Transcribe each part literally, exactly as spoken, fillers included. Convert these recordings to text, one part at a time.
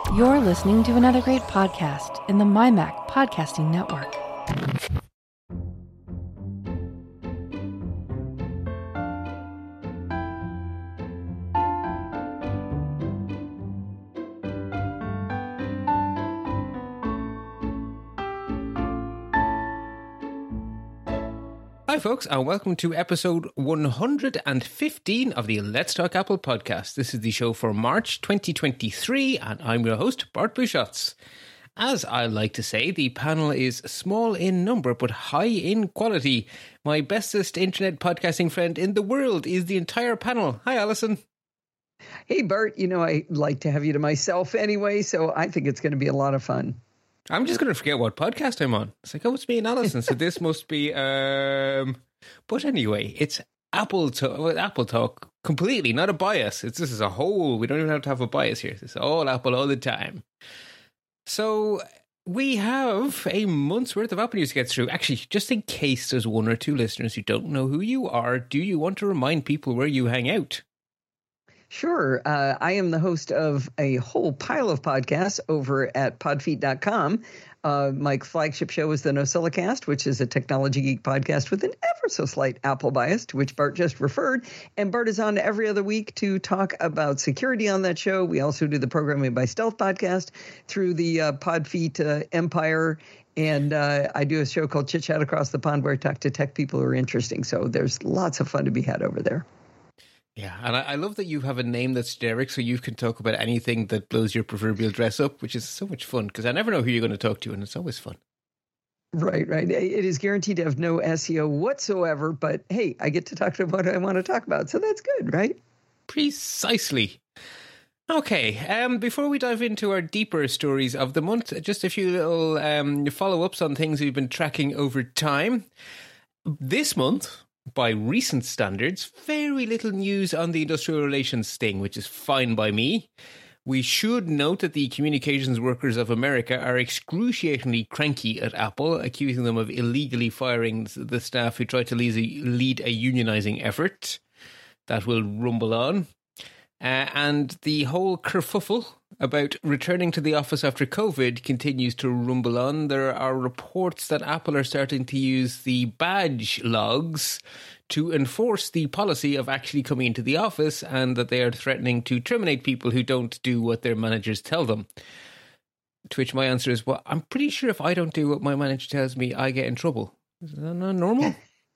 You're listening to another great podcast in the MyMac Podcasting Network. Hi folks, and welcome to episode one hundred fifteen of the Let's Talk Apple podcast. This is the show for March twenty twenty-three, and I'm your host, Bart Busschots. As I like to say, the panel is small in number, but high in quality. My bestest internet podcasting friend in the world is the entire panel. Hi, Alison. Hey, Bart, you know, I like to have you to myself anyway, so I think it's going to be a lot of fun. I'm just going to forget what podcast I'm on. It's like, oh, it's me and Alison, so this must be... um. But anyway, it's Apple Talk, Apple Talk completely, not a bias. It's This is a whole... We don't even have to have a bias here. It's all Apple all the time. So we have a month's worth of Apple news to get through. Actually, just in case there's one or two listeners who don't know who you are, do you want to remind people where you hang out? Sure. Uh, I am the host of a whole pile of podcasts over at podfeet dot com. Uh, my flagship show is the NosillaCast, which is a technology geek podcast with an ever so slight Apple bias, to which Bart just referred. And Bart is on every other week to talk about security on that show. We also do the Programming by Stealth podcast through the uh, Podfeet uh, empire. And uh, I do a show called Chit Chat Across the Pond where I talk to tech people who are interesting. So there's lots of fun to be had over there. Yeah, and I, I love that you have a name that's generic, so you can talk about anything that blows your proverbial dress up, which is so much fun, because I never know who you're going to talk to, and it's always fun. Right, right. It is guaranteed to have no S E O whatsoever, but hey, I get to talk about what I want to talk about, so that's good, right? Precisely. Okay, um, before we dive into our deeper stories of the month, just a few little um, follow-ups on things we've been tracking over time. This month, by recent standards, very little news on the industrial relations thing, which is fine by me. We should note that the Communications Workers of America are excruciatingly cranky at Apple, accusing them of illegally firing the staff who tried to lead a unionizing effort. That will rumble on. Uh, and the whole kerfuffle about returning to the office after COVID continues to rumble on. There are reports that Apple are starting to use the badge logs to enforce the policy of actually coming into the office, and that they are threatening to terminate people who don't do what their managers tell them. To which my answer is, well, I'm pretty sure if I don't do what my manager tells me, I get in trouble. Is that not normal?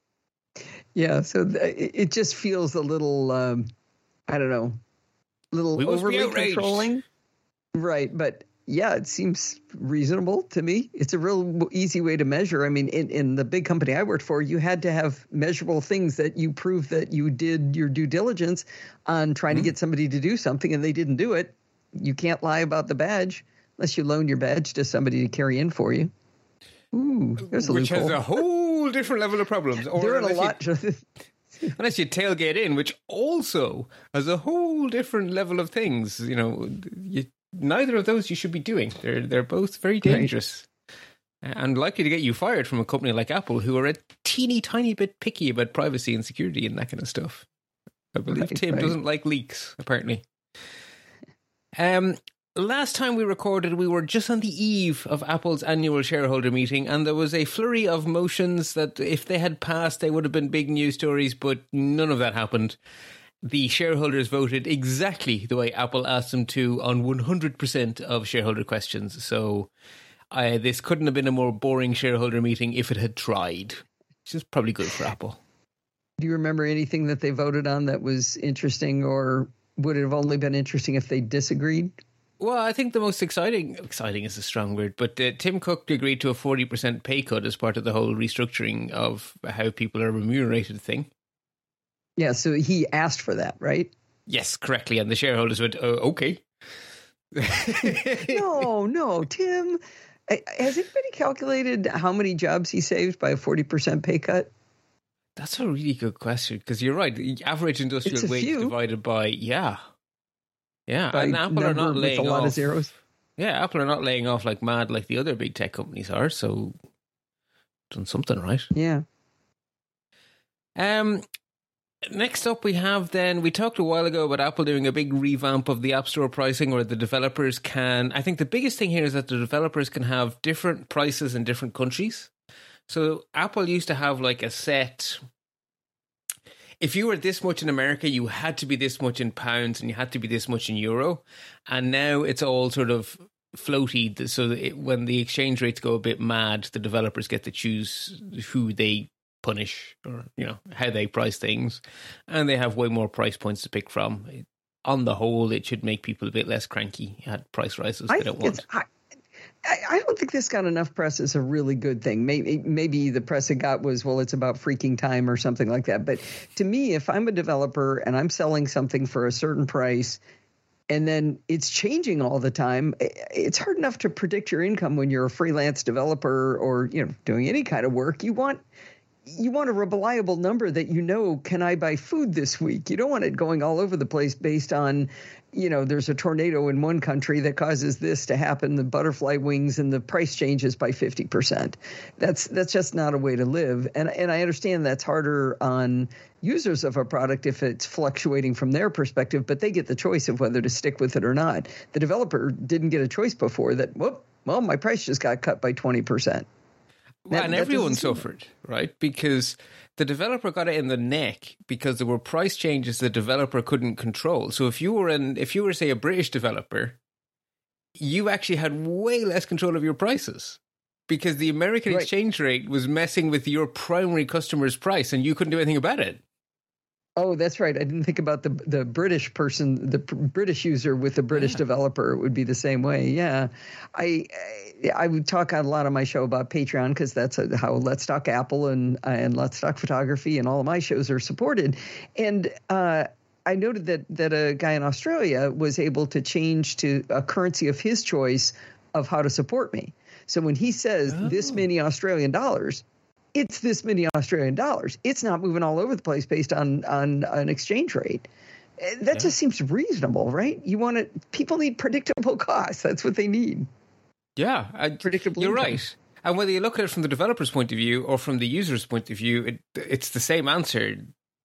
Yeah, so th- it just feels a little, um, I don't know, little overly controlling. Right, but yeah, it seems reasonable to me. It's a real easy way to measure. I mean, in, in the big company I worked for, you had to have measurable things that you prove that you did your due diligence on trying mm-hmm. to get somebody to do something, and they didn't do it. You can't lie about the badge unless you loan your badge to somebody to carry in for you. Ooh, there's a Which loophole. has a whole different level of problems. Or there are a lot. You, unless you tailgate in, which also has a whole different level of things. You know, you, neither of those you should be doing. They're they're both very dangerous. Right. And likely to get you fired from a company like Apple, who are a teeny tiny bit picky about privacy and security and that kind of stuff. I believe right, Tim right. doesn't like leaks, apparently. Um, last time we recorded, we were just on the eve of Apple's annual shareholder meeting, and there was a flurry of motions that if they had passed, they would have been big news stories, but none of that happened. The shareholders voted exactly the way Apple asked them to on one hundred percent of shareholder questions. So uh, this couldn't have been a more boring shareholder meeting if it had tried, which is probably good for Apple. Do you remember anything that they voted on that was interesting, or would it have only been interesting if they disagreed? Well, I think the most exciting, exciting is a strong word, but uh, Tim Cook agreed to a forty percent pay cut as part of the whole restructuring of how people are remunerated thing. Yeah, so he asked for that, right? Yes, correctly. And the shareholders went, oh, okay. no, no, Tim. Has anybody calculated how many jobs he saved by a forty percent pay cut? That's a really good question, because you're right. The average industrial wage few. divided by, yeah. Yeah, by and Apple are not laying with a lot off. Of zeros. Yeah, Apple are not laying off like mad like the other big tech companies are, so done something right. Yeah. Um, Next up, we have then, we talked a while ago about Apple doing a big revamp of the App Store pricing where the developers can, I think the biggest thing here is that the developers can have different prices in different countries. So Apple used to have like a set, if you were this much in America, you had to be this much in pounds and you had to be this much in euro. And now it's all sort of floaty. So that it, when the exchange rates go a bit mad, the developers get to choose who they punish or, you know, how they price things. And they have way more price points to pick from. On the whole, it should make people a bit less cranky at price rises they don't want. I, I don't think this got enough press as a really good thing. Maybe maybe the press it got was, well, it's about freaking time or something like that. But to me, if I'm a developer and I'm selling something for a certain price and then it's changing all the time, it's hard enough to predict your income when you're a freelance developer or, you know, doing any kind of work. You want you want a reliable number that, you know, can I buy food this week? You don't want it going all over the place based on, you know, there's a tornado in one country that causes this to happen, the butterfly wings, and the price changes by fifty percent. That's that's just not a way to live. And and I understand that's harder on users of a product if it's fluctuating from their perspective, but they get the choice of whether to stick with it or not. The developer didn't get a choice before that, whoop, well, my price just got cut by twenty percent. Well, That- and that everyone doesn't seem- suffered, right? Because the developer got it in the neck because there were price changes the developer couldn't control. So if you were in, if you were, say, a British developer, you actually had way less control of your prices because the American Right. exchange rate was messing with your primary customer's price and you couldn't do anything about it. Oh, that's right. I didn't think about the the British person, the P- British user with the British Yeah. developer. It would be the same way. Yeah, I I would talk a lot on my show about Patreon because that's a, how Let's Talk Apple and and Let's Talk Photography and all of my shows are supported. And uh, I noted that that a guy in Australia was able to change to a currency of his choice of how to support me. So when he says Oh. this many Australian dollars, it's this many Australian dollars. It's not moving all over the place based on, on an exchange rate. Eh, That Yeah. just seems reasonable, right? You want to, people need predictable costs. That's what they need. Yeah, I, Predictable you're income. right. And whether you look at it from the developer's point of view or from the user's point of view, it, it's the same answer.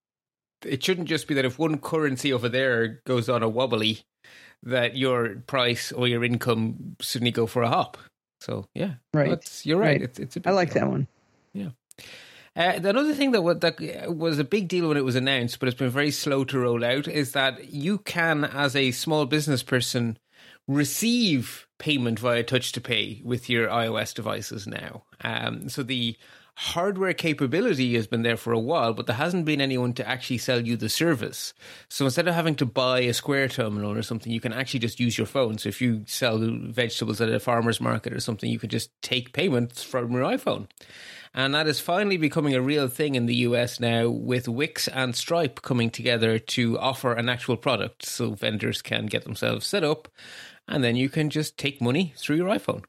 It shouldn't just be that if one currency over there goes on a wobbly, that your price or your income suddenly go for a hop. So yeah, Right. that's, you're right. Right. It's, it's a big I like deal. that one. Yeah. Uh, another thing that, wa- that was a big deal when it was announced, but it's been very slow to roll out, is that you can, as a small business person, receive payment via touch to pay with your iOS devices now. Um, so the hardware capability has been there for a while, but there hasn't been anyone to actually sell you the service. So instead of having to buy a Square terminal or something, you can actually just use your phone. So if you sell vegetables at a farmer's market or something, you can just take payments from your iPhone. And that is finally becoming a real thing in the U S now, with Wix and Stripe coming together to offer an actual product so vendors can get themselves set up, and then you can just take money through your iPhone.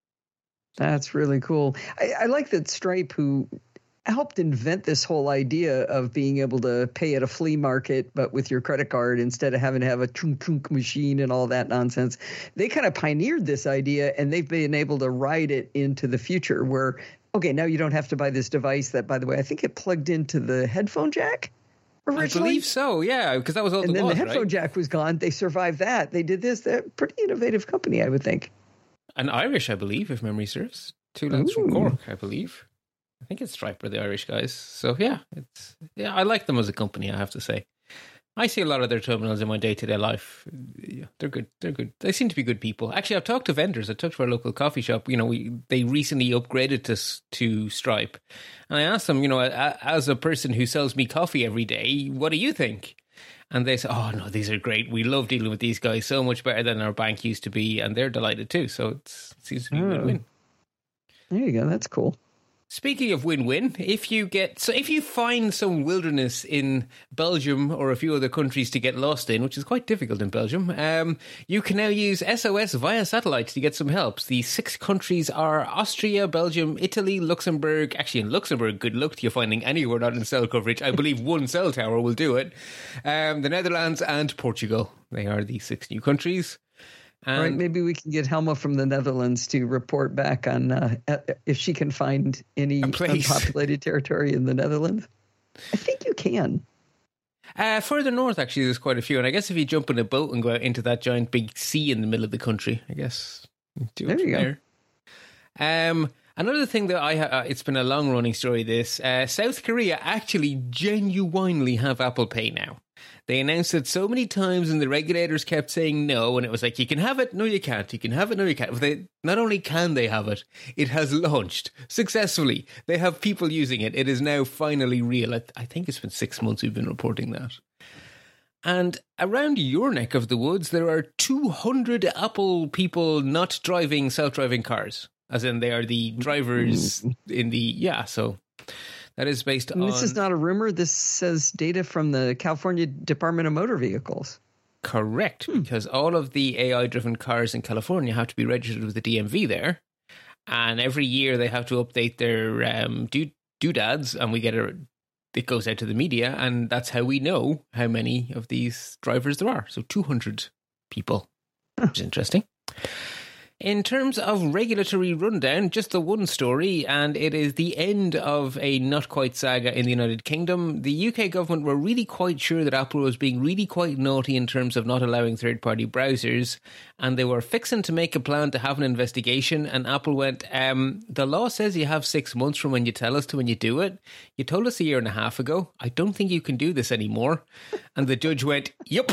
That's really cool. I, I like that Stripe, who helped invent this whole idea of being able to pay at a flea market, but with your credit card instead of having to have a chunk chunk machine and all that nonsense. They kind of pioneered this idea, and they've been able to ride it into the future where, okay, now you don't have to buy this device that, by the way, I think it plugged into the headphone jack originally. I believe so, yeah, because that was all And there then was, the headphone right? jack was gone. They survived that. They did this. They're a pretty innovative company, I would think. And Irish, I believe, if memory serves. Two lads from Ooh. Cork, I believe. I think it's Stripe are the Irish guys. So yeah, it's yeah, I like them as a company, I have to say. I see a lot of their terminals in my day-to-day life. Yeah, they're good. They're good. They seem to be good people. Actually, I've talked to vendors. I talked to our local coffee shop. You know, we they recently upgraded to s- to Stripe, and I asked them, you know, a- as a person who sells me coffee every day, what do you think? And they said, oh, no, these are great. We love dealing with these guys, so much better than our bank used to be. And they're delighted too. So it's, it seems to be a Oh. win-win. There you go. That's cool. Speaking of win-win, if you get so if you find some wilderness in Belgium or a few other countries to get lost in, which is quite difficult in Belgium, um, you can now use S O S via satellite to get some help. The six countries are Austria, Belgium, Italy, Luxembourg. Actually, in Luxembourg, good luck to you finding anywhere not in cell coverage. I believe one cell tower will do it. Um, the Netherlands and Portugal. They are the six new countries. All right, And maybe we can get Helma from the Netherlands to report back on uh, if she can find any A place. unpopulated territory in the Netherlands. I think you can. Uh, further north, actually, there's quite a few. And I guess if you jump in a boat and go out into that giant big sea in the middle of the country, I guess. Do there it you go. There. Um, another thing that I ha- uh, it's been a long running story. This uh, South Korea actually genuinely have Apple Pay now. They announced it so many times, and the regulators kept saying no. And it was like, you can have it, no, you can't. You can have it, no, you can't. But they not only can they have it, it has launched successfully. They have people using it. It is now finally real. I, I think it's been six months we've been reporting that. And around your neck of the woods, there are two hundred Apple people not driving self-driving cars. As in, they are the drivers in the, yeah, so that is based and on... This is not a rumor. This says data from the California Department of Motor Vehicles. Correct, hmm. because all of the A I-driven cars in California have to be registered with the D M V there. And every year they have to update their um, do- doodads, and we get a... It goes out to the media, and that's how we know how many of these drivers there are. So two hundred people, which is interesting. In terms of regulatory rundown, just the one story, and it is the end of a not-quite saga in the United Kingdom. The U K government were really quite sure that Apple was being really quite naughty in terms of not allowing third-party browsers, and they were fixing to make a plan to have an investigation, and Apple went, um, the law says you have six months from when you tell us to when you do it. You told us a year and a half ago. I don't think you can do this anymore. And the judge went, yep.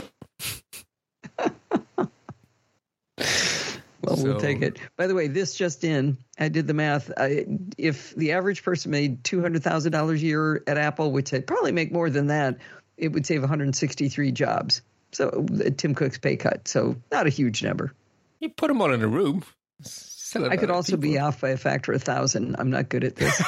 Well, so, we'll take it. By the way, this just in, I did the math. I, if the average person made two hundred thousand dollars a year at Apple, which they'd probably make more than that, it would save one hundred sixty-three jobs. So uh, Tim Cook's pay cut. So not a huge number. You put them all in a room. I could also people. be off by a factor of a thousand. I'm not good at this.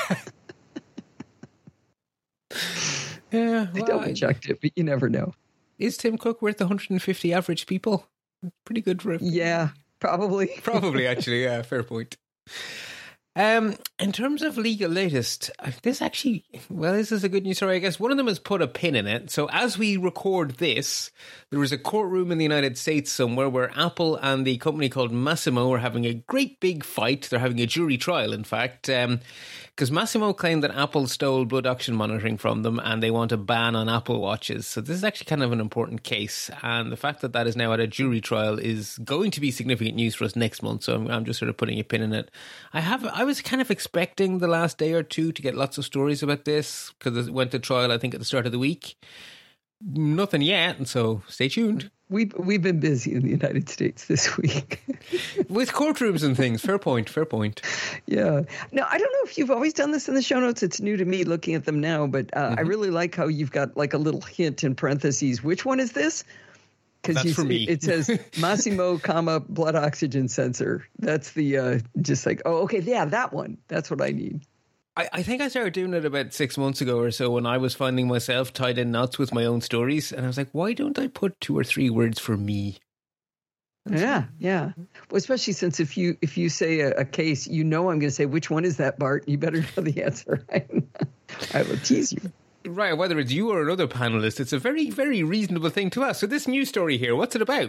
yeah, I well, double checked it, but you never know. Is Tim Cook worth one hundred fifty average people? Pretty good for him. Yeah. Probably. Probably, actually, yeah, fair point. Um, in terms of legal latest, this actually, well, this is a good news story, I guess. One of them has put a pin in it. So as we record this, there is a courtroom in the United States somewhere where Apple and the company called Massimo are having a great big fight. They're having a jury trial, in fact, um, because Massimo claimed that Apple stole blood oxygen monitoring from them and they want a ban on Apple Watches. So this is actually kind of an important case. And the fact that that is now at a jury trial is going to be significant news for us next month. So I'm, I'm just sort of putting a pin in it. I have, I was kind of expecting the last day or two to get lots of stories about this because it went to trial, I think, at the start of the week. Nothing yet, and so stay tuned. We've, we've been busy in the United States this week. With courtrooms and things. Fair point, fair point. Yeah. Now, I don't know if you've always done this in the show notes. It's new to me looking at them now, but uh, mm-hmm. I really like how you've got like a little hint in parentheses. Which one is this? Because for me. It says Massimo, comma, blood oxygen sensor. That's the, uh, just like, oh, okay, yeah, that one. That's what I need. I, I think I started doing it about six months ago or so when I was finding myself tied in knots with my own stories. And I was like, why don't I put two or three words for me? That's yeah, it. yeah. Well, especially since if you if you say a, a case, you know I'm going to say, which one is that, Bart? You better know the answer. I will tease you. Right, whether it's you or another panelist, it's a very, very reasonable thing to ask. So this news story here, what's it about?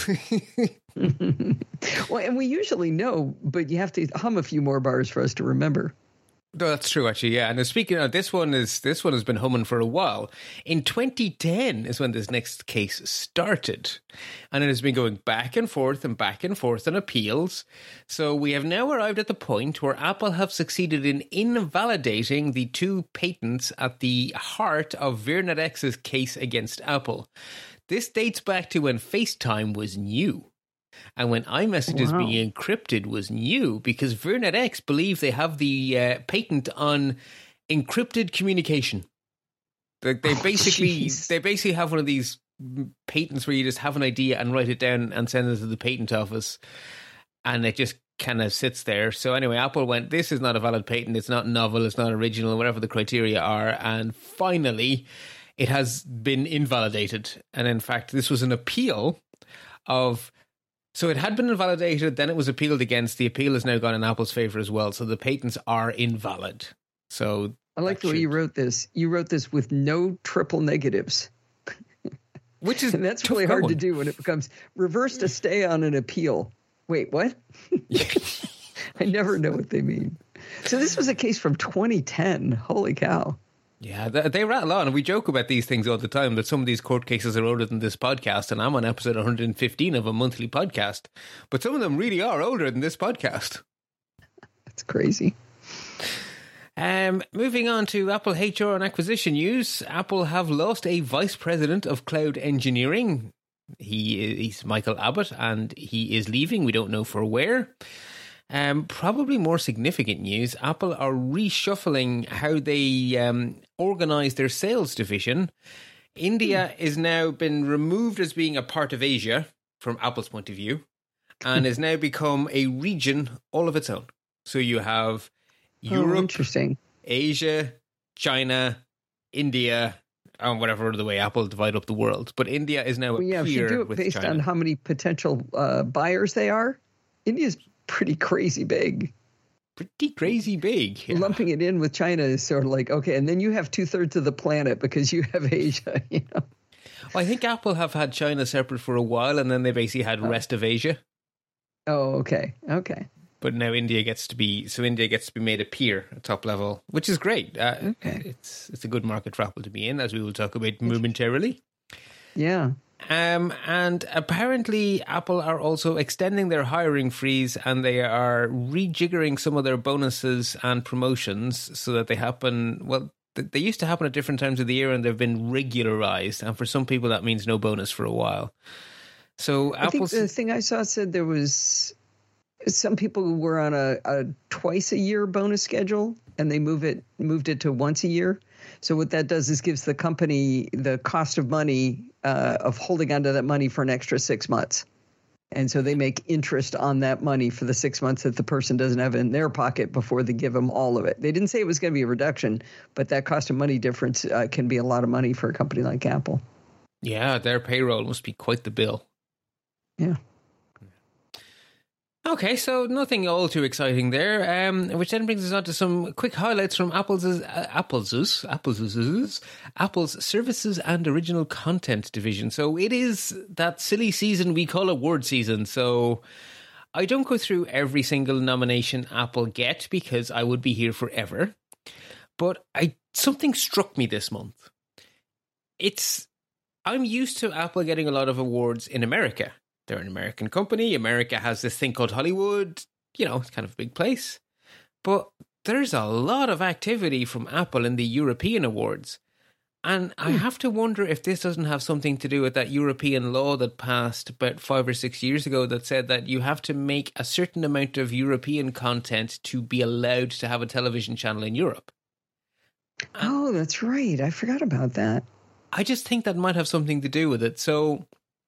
Well, and we usually know, but you have to hum a few more bars for us to remember. No, that's true, actually, yeah. And speaking of this one, is this one has been humming for a while. In twenty ten is when this next case started. And it has been going back and forth and back and forth on appeals. So we have now arrived at the point where Apple have succeeded in invalidating the two patents at the heart of VirnetX's case against Apple. This dates back to when FaceTime was new. And when iMessages wow. being encrypted was new, because VirnetX believe they have the uh, patent on encrypted communication. They, they oh, basically geez. they basically have one of these patents where you just have an idea and write it down and send it to the patent office, and it just kind of sits there. So anyway, Apple went, this is not a valid patent, it's not novel, it's not original, whatever the criteria are, and finally it has been invalidated. And in fact, this was an appeal of... So it had been invalidated, then it was appealed against. The appeal has now gone in Apple's favor as well. So the patents are invalid. So I like the way should... you wrote this. You wrote this with no triple negatives. Which is and that's really hard going. to do when it becomes reverse to stay on an appeal. Wait, what? I never know what they mean. So this was a case from twenty ten. Holy cow. Yeah, they, they rattle on. And we joke about these things all the time, that some of these court cases are older than this podcast, and I'm on episode one hundred fifteen of a monthly podcast. But some of them really are older than this podcast. That's crazy. Um, moving on to Apple H R and acquisition news. Apple have lost a vice president of cloud engineering. He He's Michael Abbott, and he is leaving. We don't know for where. Um, probably more significant news, Apple are reshuffling how they um, organize their sales division. India is now been removed as being a part of Asia from Apple's point of view, and has now become a region all of its own. So you have Europe, oh, interesting. Asia, China, India, and whatever other way Apple divide up the world. But India is now a well, yeah, peer if you do it with based China. on how many potential uh, buyers they are, India's pretty crazy big. Pretty crazy big. Yeah. Lumping it in with China is sort of like, okay, and then you have two thirds of the planet because you have Asia, you know. Well, I think Apple have had China separate for a while, and then they basically had oh. rest of Asia. Oh, okay, okay. But now India gets to be so India gets to be made a peer at top level, which is great. Uh, okay, it's it's a good market for Apple to be in, as we will talk about momentarily. Yeah. Um, and apparently Apple are also extending their hiring freeze, and they are rejiggering some of their bonuses and promotions so that they happen, well, they used to happen at different times of the year, and they've been regularized. And for some people, that means no bonus for a while. So I Apple's, think the thing I saw said there was some people who were on a, a twice a year bonus schedule, and they move it moved it to once a year. So what that does is gives the company the cost of money uh, of holding onto that money for an extra six months. And so they make interest on that money for the six months that the person doesn't have in their pocket before they give them all of it. They didn't say it was going to be a reduction, but that cost of money difference uh, can be a lot of money for a company like Apple. Yeah, their payroll must be quite the bill. Yeah. Okay, so nothing all too exciting there, um, which then brings us on to some quick highlights from Apple's uh, Apple's Apple's Apple's Services and Original Content division. So it is that silly season we call award season. So I don't go through every single nomination Apple get because I would be here forever. But I something struck me this month. It's I'm used to Apple getting a lot of awards in America. They're an American company. America has this thing called Hollywood. You know, it's kind of a big place. But there's a lot of activity from Apple in the European awards. And I have to wonder if this doesn't have something to do with that European law that passed about five or six years ago that said that you have to make a certain amount of European content to be allowed to have a television channel in Europe. Oh, that's right. I forgot about that. I just think that might have something to do with it. So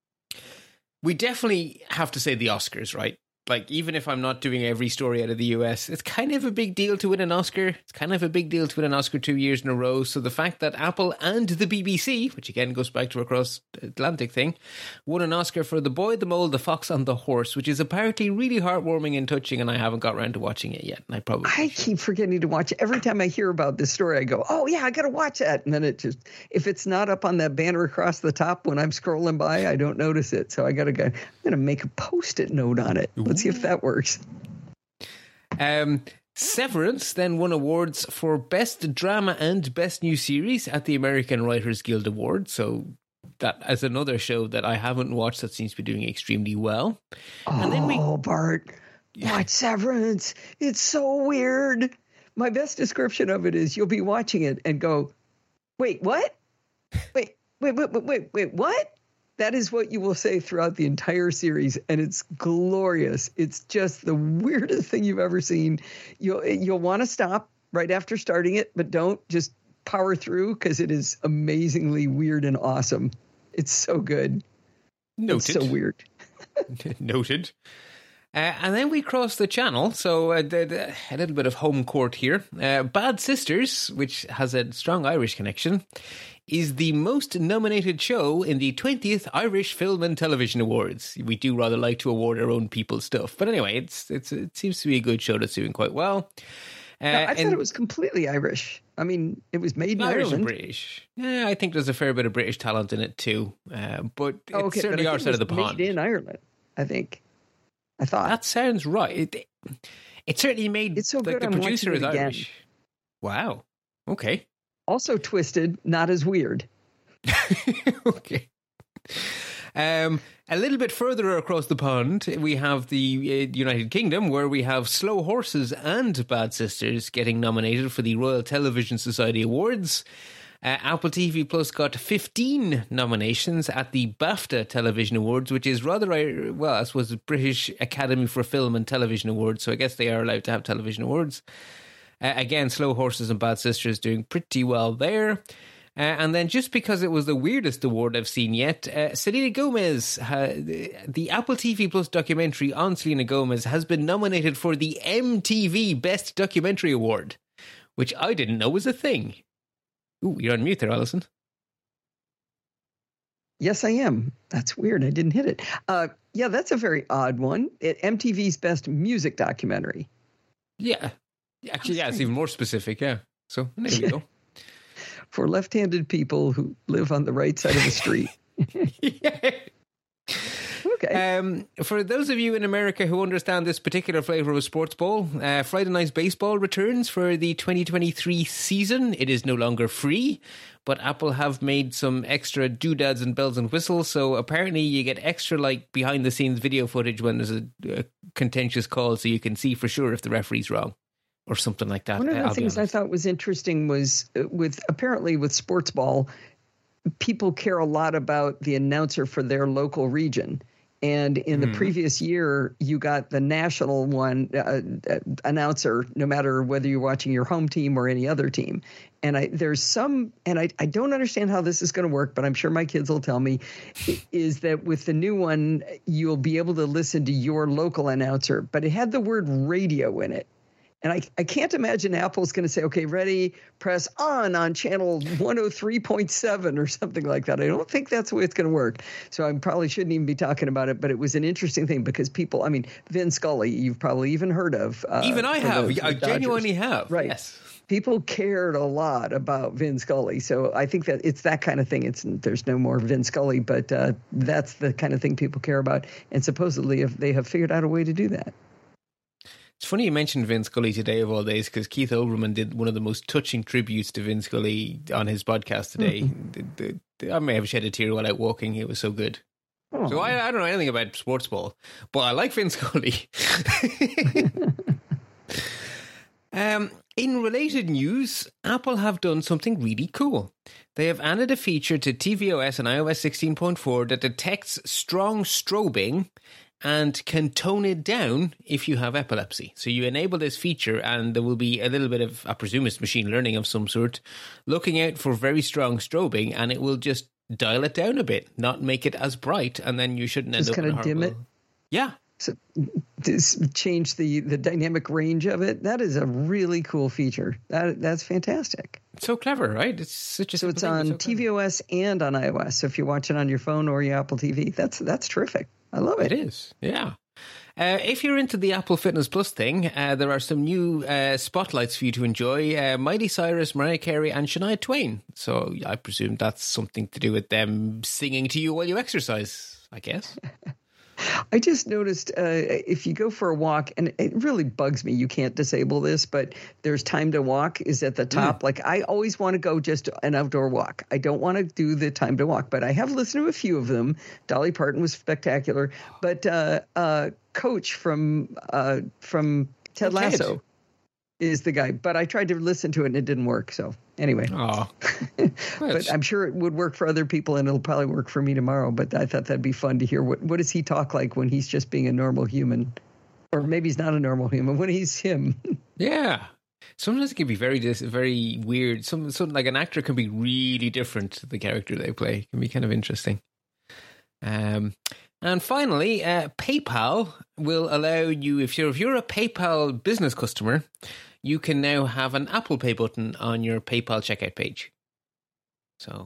we definitely have to say the Oscars, right? Like, even if I'm not doing every story out of the U S, it's kind of a big deal to win an Oscar. It's kind of a big deal to win an Oscar two years in a row. So the fact that Apple and the B B C, which again goes back to a cross-Atlantic thing, won an Oscar for The Boy, the Mole, the Fox and the Horse, which is apparently really heartwarming and touching, and I haven't got around to watching it yet. And I probably I should. keep forgetting to watch it. Every time I hear about this story, I go, oh, yeah, I got to watch that. And then it just, if it's not up on that banner across the top when I'm scrolling by, I don't notice it. So I got to go, I'm going to make a Post-it note on it. Let's Ooh. see if that works. Um, Severance then won awards for Best Drama and Best New Series at the American Writers Guild Awards. So that is another show that I haven't watched that seems to be doing extremely well. Oh, and then we, Bart, yeah. watch Severance. It's so weird. My best description of it is you'll be watching it and go, wait, what? Wait, wait, wait, wait, wait, wait, what? That is what you will say throughout the entire series, and it's glorious. It's just the weirdest thing you've ever seen. You'll you'll want to stop right after starting it, but don't just power through because it is amazingly weird and awesome. It's so good. Noted. It's so weird. Noted. Uh, and then we cross the channel, so uh, the, the, a little bit of home court here. Uh, Bad Sisters, which has a strong Irish connection, is the most nominated show in the twentieth Irish Film and Television Awards. We do rather like to award our own people's stuff. But anyway, it's it's it seems to be a good show that's doing quite well. Uh, no, I and thought it was completely Irish. I mean, it was made in Irish Ireland. and British. Yeah, I think there's a fair bit of British talent in it too. Uh, but it's oh, okay, certainly but our side of the pond. Made in Ireland, I think. I thought. That sounds right. It, it certainly made it's so like good, the I'm producer is again. Irish. Wow. Okay. Also twisted, not as weird. Okay. Um, a little bit further across the pond, we have the uh, United Kingdom, where we have Slow Horses and Bad Sisters getting nominated for the Royal Television Society Awards. Uh, Apple T V Plus got fifteen nominations at the BAFTA Television Awards, which is rather, well, I suppose the British Academy for Film and Television Awards, so I guess they are allowed to have television awards. Uh, again, Slow Horses and Bad Sisters doing pretty well there. Uh, and then just because it was the weirdest award I've seen yet, uh, Selena Gomez, uh, the, the Apple T V Plus documentary on Selena Gomez has been nominated for the M T V Best Documentary Award, which I didn't know was a thing. Ooh, you're on mute there, Alison. Yes, I am. That's weird. I didn't hit it. Uh, yeah, that's a very odd one. It, M T V's Best Music Documentary. Yeah. Actually, yeah, it's even more specific, yeah. So, there we go. For left-handed people who live on the right side of the street. Yeah. Okay. Um, for those of you in America who understand this particular flavor of sports ball, uh, Friday Night Baseball returns for the twenty twenty-three season. It is no longer free, but Apple have made some extra doodads and bells and whistles. So apparently you get extra like behind the scenes video footage when there's a, a contentious call, so you can see for sure if the referee's wrong. Or something like that. One of the I'll things I thought was interesting was with apparently with sports ball, people care a lot about the announcer for their local region. And in the mm. previous year, you got the national one uh, announcer, no matter whether you're watching your home team or any other team. And I, there's some, and I, I don't understand how this is going to work, but I'm sure my kids will tell me, is that with the new one, you'll be able to listen to your local announcer, but it had the word radio in it. And I, I can't imagine Apple's going to say, okay, ready, press on on channel one oh three point seven or something like that. I don't think that's the way it's going to work. So I probably shouldn't even be talking about it. But it was an interesting thing because people, I mean, Vin Scully, you've probably even heard of. Uh, even I have. The, I genuinely have. Right. Yes. People cared a lot about Vin Scully. So I think that it's that kind of thing. It's There's no more Vin Scully, but uh, that's the kind of thing people care about. And supposedly if they have figured out a way to do that. It's funny you mentioned Vin Scully today of all days, because Keith Olbermann did one of the most touching tributes to Vin Scully on his podcast today. Mm-hmm. the, the, the, I may have shed a tear while out walking. It was so good. Oh. So I, I don't know anything about sports ball, but I like Vin Scully. um, in related news, Apple have done something really cool. They have added a feature to tvOS and iOS sixteen point four that detects strong strobing and can tone it down if you have epilepsy. So you enable this feature and there will be a little bit of, I presume it's machine learning of some sort, looking out for very strong strobing, and it will just dial it down a bit, not make it as bright, and then you shouldn't end just up in a horrible... dim it? Yeah. So just change the, the dynamic range of it. That is a really cool feature. That That's fantastic. It's so clever, right? It's such a So it's on so tvOS and on iOS. So if you watch it on your phone or your Apple T V, that's that's terrific. I love it. It is, yeah. Uh, if you're into the Apple Fitness Plus thing, uh, there are some new uh, spotlights for you to enjoy. Uh, Miley Cyrus, Mariah Carey and Shania Twain. So I presume that's something to do with them singing to you while you exercise, I guess. I just noticed uh, if you go for a walk, and it really bugs me, you can't disable this, but there's time to walk is at the top. Mm. Like I always want to go just an outdoor walk. I don't want to do the time to walk, but I have listened to a few of them. Dolly Parton was spectacular, but uh, uh, Coach from uh, from Ted okay. Lasso is the guy. But I tried to listen to it and it didn't work. So anyway, oh. But I'm sure it would work for other people and it'll probably work for me tomorrow. But I thought that'd be fun to hear. What, what does he talk like when he's just being a normal human? Or maybe he's not a normal human when he's him. Yeah. Sometimes it can be very, very weird. Some, some like an actor can be really different to the character they play. It can be kind of interesting. Um, and finally, uh, PayPal will allow you, if you're if you're a PayPal business customer, you can now have an Apple Pay button on your PayPal checkout page. So,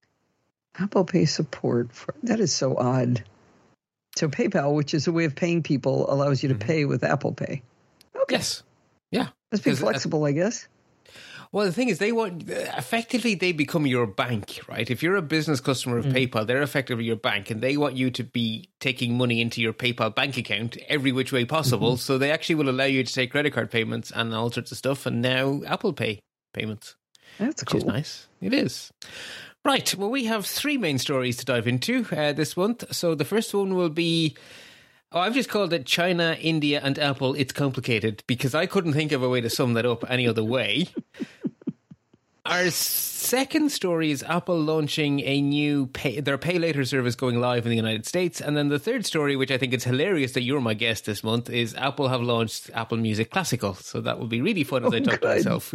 Apple Pay support for that is so odd. So PayPal, which is a way of paying people, allows you to mm-hmm. pay with Apple Pay. Okay. Yes. Yeah. Let's be flexible, uh, I guess. Well, the thing is, they want effectively they become your bank, right? If you're a business customer of mm. PayPal, they're effectively your bank, and they want you to be taking money into your PayPal bank account every which way possible. Mm-hmm. So they actually will allow you to take credit card payments and all sorts of stuff, and now Apple Pay payments. That's which cool. is nice. It is. Right. Well, we have three main stories to dive into uh, this month. So the first one will be, oh, I've just called it China, India, and Apple. It's complicated because I couldn't think of a way to sum that up any other way. Our second story is Apple launching a new pay, their pay later service going live in the United States. And then the third story, which I think it's hilarious that you're my guest this month, is Apple have launched Apple Music Classical. So that will be really fun as oh, I talk good. to myself.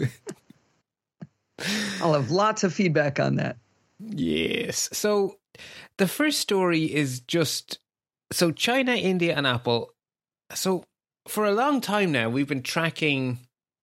I'll have lots of feedback on that. Yes. So the first story is just, so China, India, and Apple. So for a long time now, we've been tracking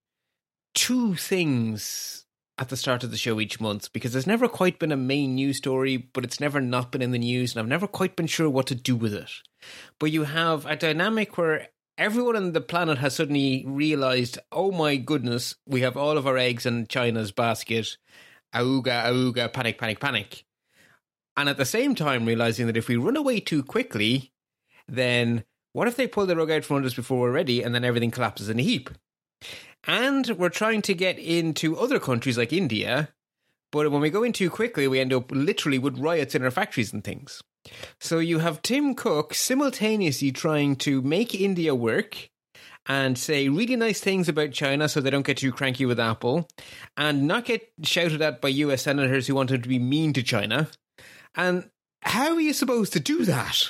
two things at the start of the show each month, because there's never quite been a main news story, but it's never not been in the news, and I've never quite been sure what to do with it. But you have a dynamic where everyone on the planet has suddenly realized, oh my goodness, we have all of our eggs in China's basket. Auga, auga, panic, panic, panic. And at the same time realizing that if we run away too quickly, then what if they pull the rug out from under us before we're ready, and then everything collapses in a heap? And we're trying to get into other countries like India, but when we go in too quickly, we end up literally with riots in our factories and things. So you have Tim Cook simultaneously trying to make India work and say really nice things about China so they don't get too cranky with Apple, and not get shouted at by U S senators who want him to be mean to China. And how are you supposed to do that?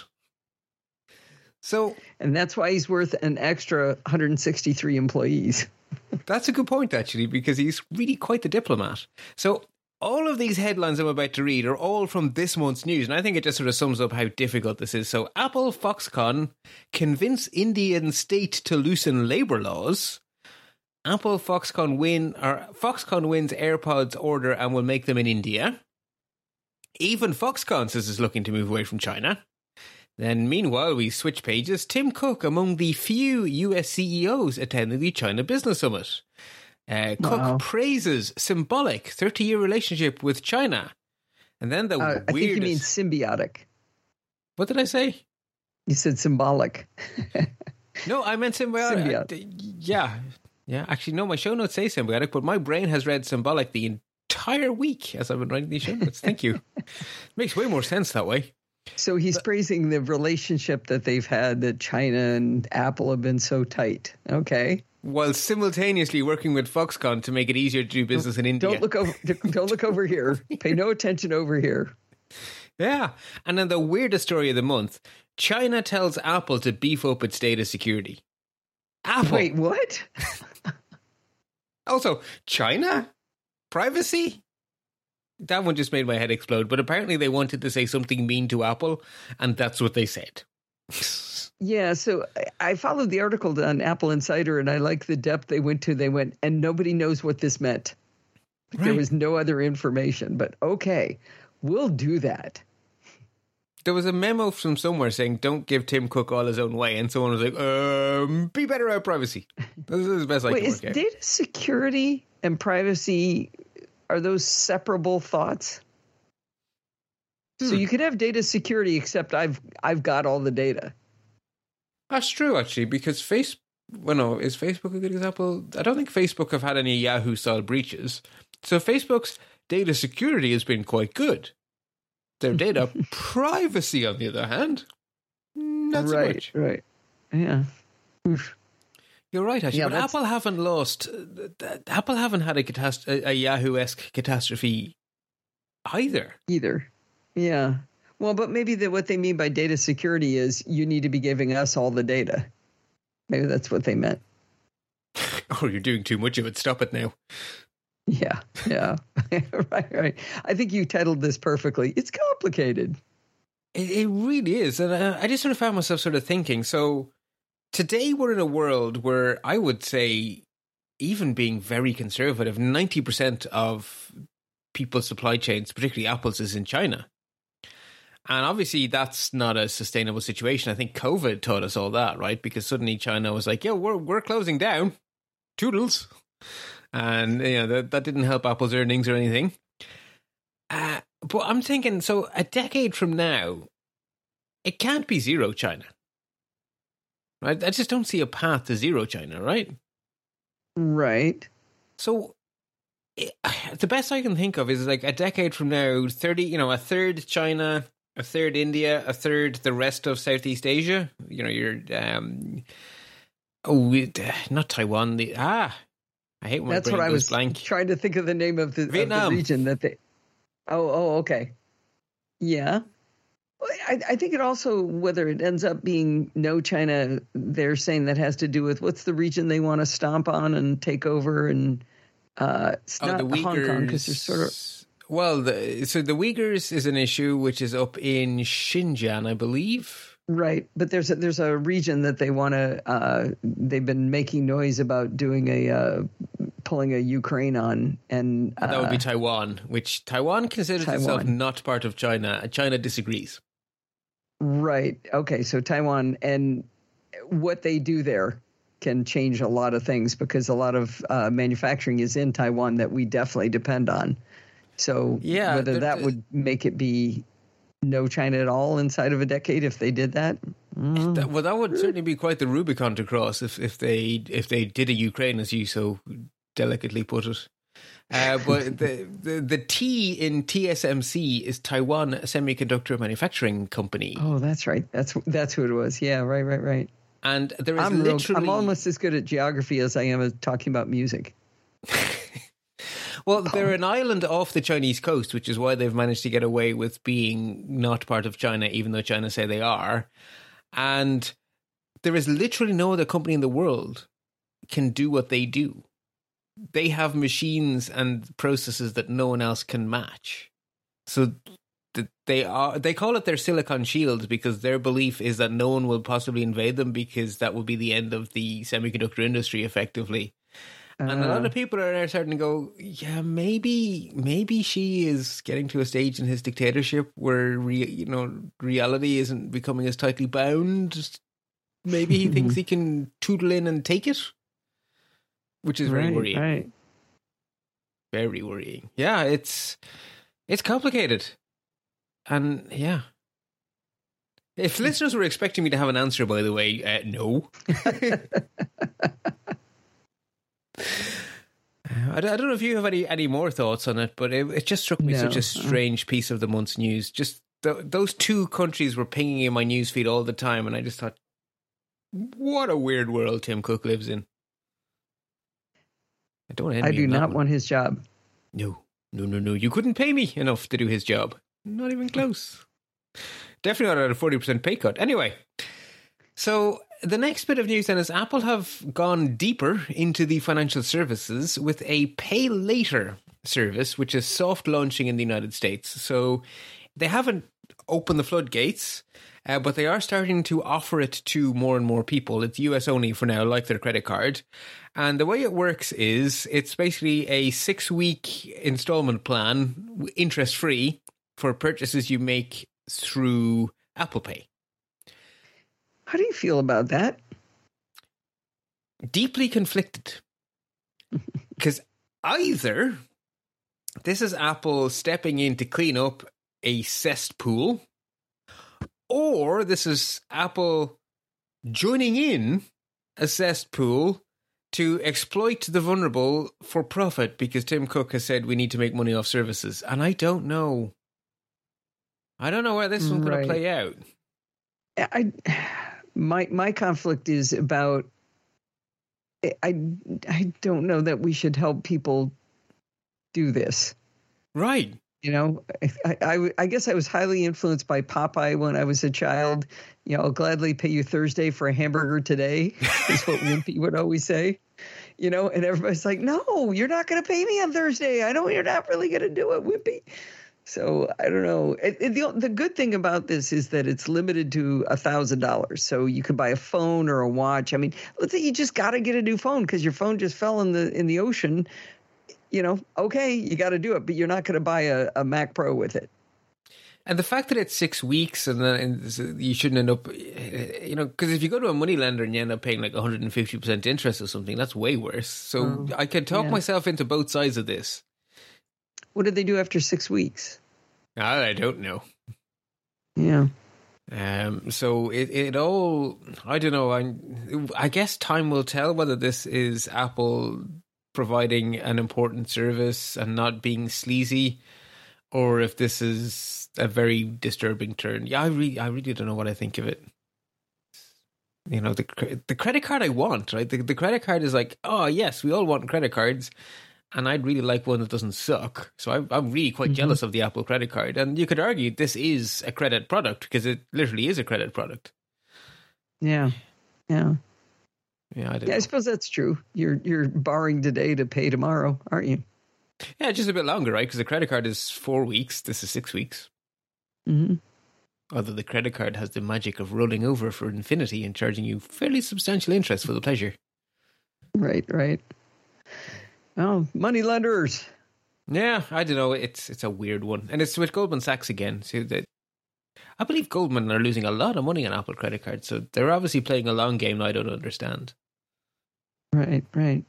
So, and that's why he's worth an extra one hundred sixty-three employees. That's a good point, actually, because he's really quite the diplomat. So all of these headlines I'm about to read are all from this month's news, and I think it just sort of sums up how difficult this is. So Apple Foxconn convince Indian state to loosen labour laws. Apple Foxconn win or Foxconn wins AirPods order and will make them in India. Even Foxconn says it's looking to move away from China. Then, meanwhile, we switch pages. Tim Cook among the few U S C E Os attending the China Business Summit. Uh, Cook wow. praises symbolic thirty-year relationship with China. And then the uh, weirdest... I think you mean symbiotic. What did I say? You said symbolic. No, I meant symbiotic. Symbiotic. Yeah. Yeah, actually, no, my show notes say symbiotic, but my brain has read symbolic the entire week as I've been writing these show notes. Thank you. Makes way more sense that way. So he's but, praising the relationship that they've had, that China and Apple have been so tight. Okay. While simultaneously working with Foxconn to make it easier to do business in India. Don't look over, don't look over here. Pay no attention over here. Yeah. And then the weirdest story of the month, China tells Apple to beef up its data security. Apple. Wait, what? Also, China? Privacy? That one just made my head explode. But apparently they wanted to say something mean to Apple, and that's what they said. Yeah, so I followed the article on Apple Insider, and I like the depth they went to. They went, and nobody knows what this meant. Right. There was no other information, but okay, we'll do that. There was a memo from somewhere saying, don't give Tim Cook all his own way. And someone was like, um, be better about privacy. This is the best I Wait, can is work out. Data security and privacy, are those separable thoughts? Hmm. So you could have data security, except I've I've got all the data. That's true, actually, because Facebook, well, no, is Facebook a good example? I don't think Facebook have had any Yahoo-style breaches. So Facebook's data security has been quite good. Their data privacy, on the other hand, not so right, much. Right, yeah. Oof. You're right, actually. Yeah, but Apple haven't lost. Apple haven't had a, catast- a, a Yahoo-esque catastrophe either. Either, yeah. Well, but maybe the, what they mean by data security is you need to be giving us all the data. Maybe that's what they meant. Oh, you're doing too much of it. Stop it now. Yeah, yeah. right, right. I think you titled this perfectly. It's complicated. It, it really is. And I, I just sort of found myself sort of thinking, so today we're in a world where I would say, even being very conservative, ninety percent of people's supply chains, particularly Apple's, is in China. And obviously that's not a sustainable situation. I think COVID taught us all that, right? Because suddenly China was like, yeah, we're we're closing down. Toodles. And, you know, that, that didn't help Apple's earnings or anything. Uh, but I'm thinking, so a decade from now, it can't be zero China. Right? I just don't see a path to zero China, right? Right. So it, the best I can think of is like a decade from now, thirty, you know, a third China, a third India, a third the rest of Southeast Asia. You know, you're, um, oh, we, not Taiwan. The, ah, I hate when my That's brain what I goes was blank. trying to think of the name of the, of Vietnam. the region that they. Oh, oh, okay. Yeah. I, I think it also, whether it ends up being no China, they're saying that has to do with what's the region they want to stomp on and take over. And uh, it's Oh, not the Hong Kong because Uyghurs. they're sort of. Well, the, so the Uyghurs is an issue which is up in Xinjiang, I believe. Right. But there's a, there's a region that they want to, uh, they've been making noise about doing a, uh, pulling a Ukraine on. And uh, that would be Taiwan, which Taiwan considers Taiwan. itself not part of China, and China disagrees. Right. Okay. So Taiwan, and what they do there can change a lot of things because a lot of uh, manufacturing is in Taiwan that we definitely depend on. So Yeah, whether the- that the- would make it be no China at all inside of a decade if they did that. Mm. That, well, that would certainly be quite the Rubicon to cross if, if they if they did a Ukraine, as you so delicately put it. Uh, but the, the the T in T S M C is Taiwan Semiconductor Manufacturing Company, Oh, that's right. That's that's who it was. Yeah. Right. Right. Right. and there is I'm real, literally I'm almost as good at geography as I am at talking about music. well, they're an island off the Chinese coast, which is why they've managed to get away with being not part of China, even though China say they are. And there is literally no other company in the world can do what they do. They have machines and processes that no one else can match. So th- they are they call it their Silicon Shield because their belief is that no one will possibly invade them because that will be the end of the semiconductor industry effectively. And a lot Uh, of people are now starting to go, yeah, maybe maybe Xi is getting to a stage in his dictatorship where re- you know reality isn't becoming as tightly bound. Maybe he thinks he can tootle in and take it. Which is very right, worrying. right. Very worrying. Yeah, it's it's complicated. And yeah. If listeners were expecting me to have an answer, by the way, uh, no. I don't know if you have any, any more thoughts on it, but it, it just struck me No. such a strange piece of the month's news. Just th- those two countries were pinging in my newsfeed all the time, and I just thought, what a weird world Tim Cook lives in. I don't envy I do him that not one. want his job. No, no, no, no. You couldn't pay me enough to do his job. Not even close. Definitely not at a forty percent pay cut. Anyway, so the next bit of news then is Apple have gone deeper into the financial services with a pay later service, which is soft launching in the United States. So they haven't opened the floodgates, uh, but they are starting to offer it to more and more people. It's U S only for now, like their credit card. And the way it works is it's basically a six-week installment plan, interest-free, for purchases you make through Apple Pay. How do you feel about that? Deeply conflicted. Because either this is Apple stepping in to clean up a cesspool, or this is Apple joining in a cesspool to exploit the vulnerable for profit, because Tim Cook has said we need to make money off services. And I don't know. I don't know where this one's going Right. to play out. I my my conflict is about I I don't know that we should help people do this. Right. You know, I, I, I guess I was highly influenced by Popeye when I was a child. You know, I'll gladly pay you Thursday for a hamburger today, is what Wimpy would always say. You know, and everybody's like, no, you're not going to pay me on Thursday. I know you're not really going to do it, Wimpy. So I don't know. It, it, the, the good thing about this is that it's limited to one thousand dollars. So you could buy a phone or a watch. I mean, let's say you just got to get a new phone because your phone just fell in the in the ocean. You know, okay, you got to do it, but you're not going to buy a, a Mac Pro with it. And the fact that it's six weeks and then you shouldn't end up, you know, because if you go to a money lender and you end up paying like one hundred fifty percent interest or something, that's way worse. So Oh, I can talk yeah. myself into both sides of this. What did they do after six weeks? I don't know. Yeah. Um, so it, it all, I don't know. I, I guess time will tell whether this is Apple providing an important service and not being sleazy, or if this is a very disturbing turn. Yeah, I really, I really don't know what I think of it. You know, the the credit card I want, right? The, the credit card is like, oh, yes, we all want credit cards. And I'd really like one that doesn't suck. So I, I'm really quite mm-hmm. jealous of the Apple credit card. And you could argue this is a credit product because it literally is a credit product. Yeah. Yeah. Yeah, I, yeah, know. I suppose that's true. You're you're borrowing today to pay tomorrow, aren't you? Yeah, just a bit longer, right? Because the credit card is four weeks. This is six weeks. Mm-hmm. Although the credit card has the magic of rolling over for infinity and charging you fairly substantial interest for the pleasure. Right, right. Oh, money lenders. Yeah, I don't know. It's it's a weird one. And it's with Goldman Sachs again. So that I believe Goldman are losing a lot of money on Apple credit cards. So they're obviously playing a long game that I don't understand. Right, right.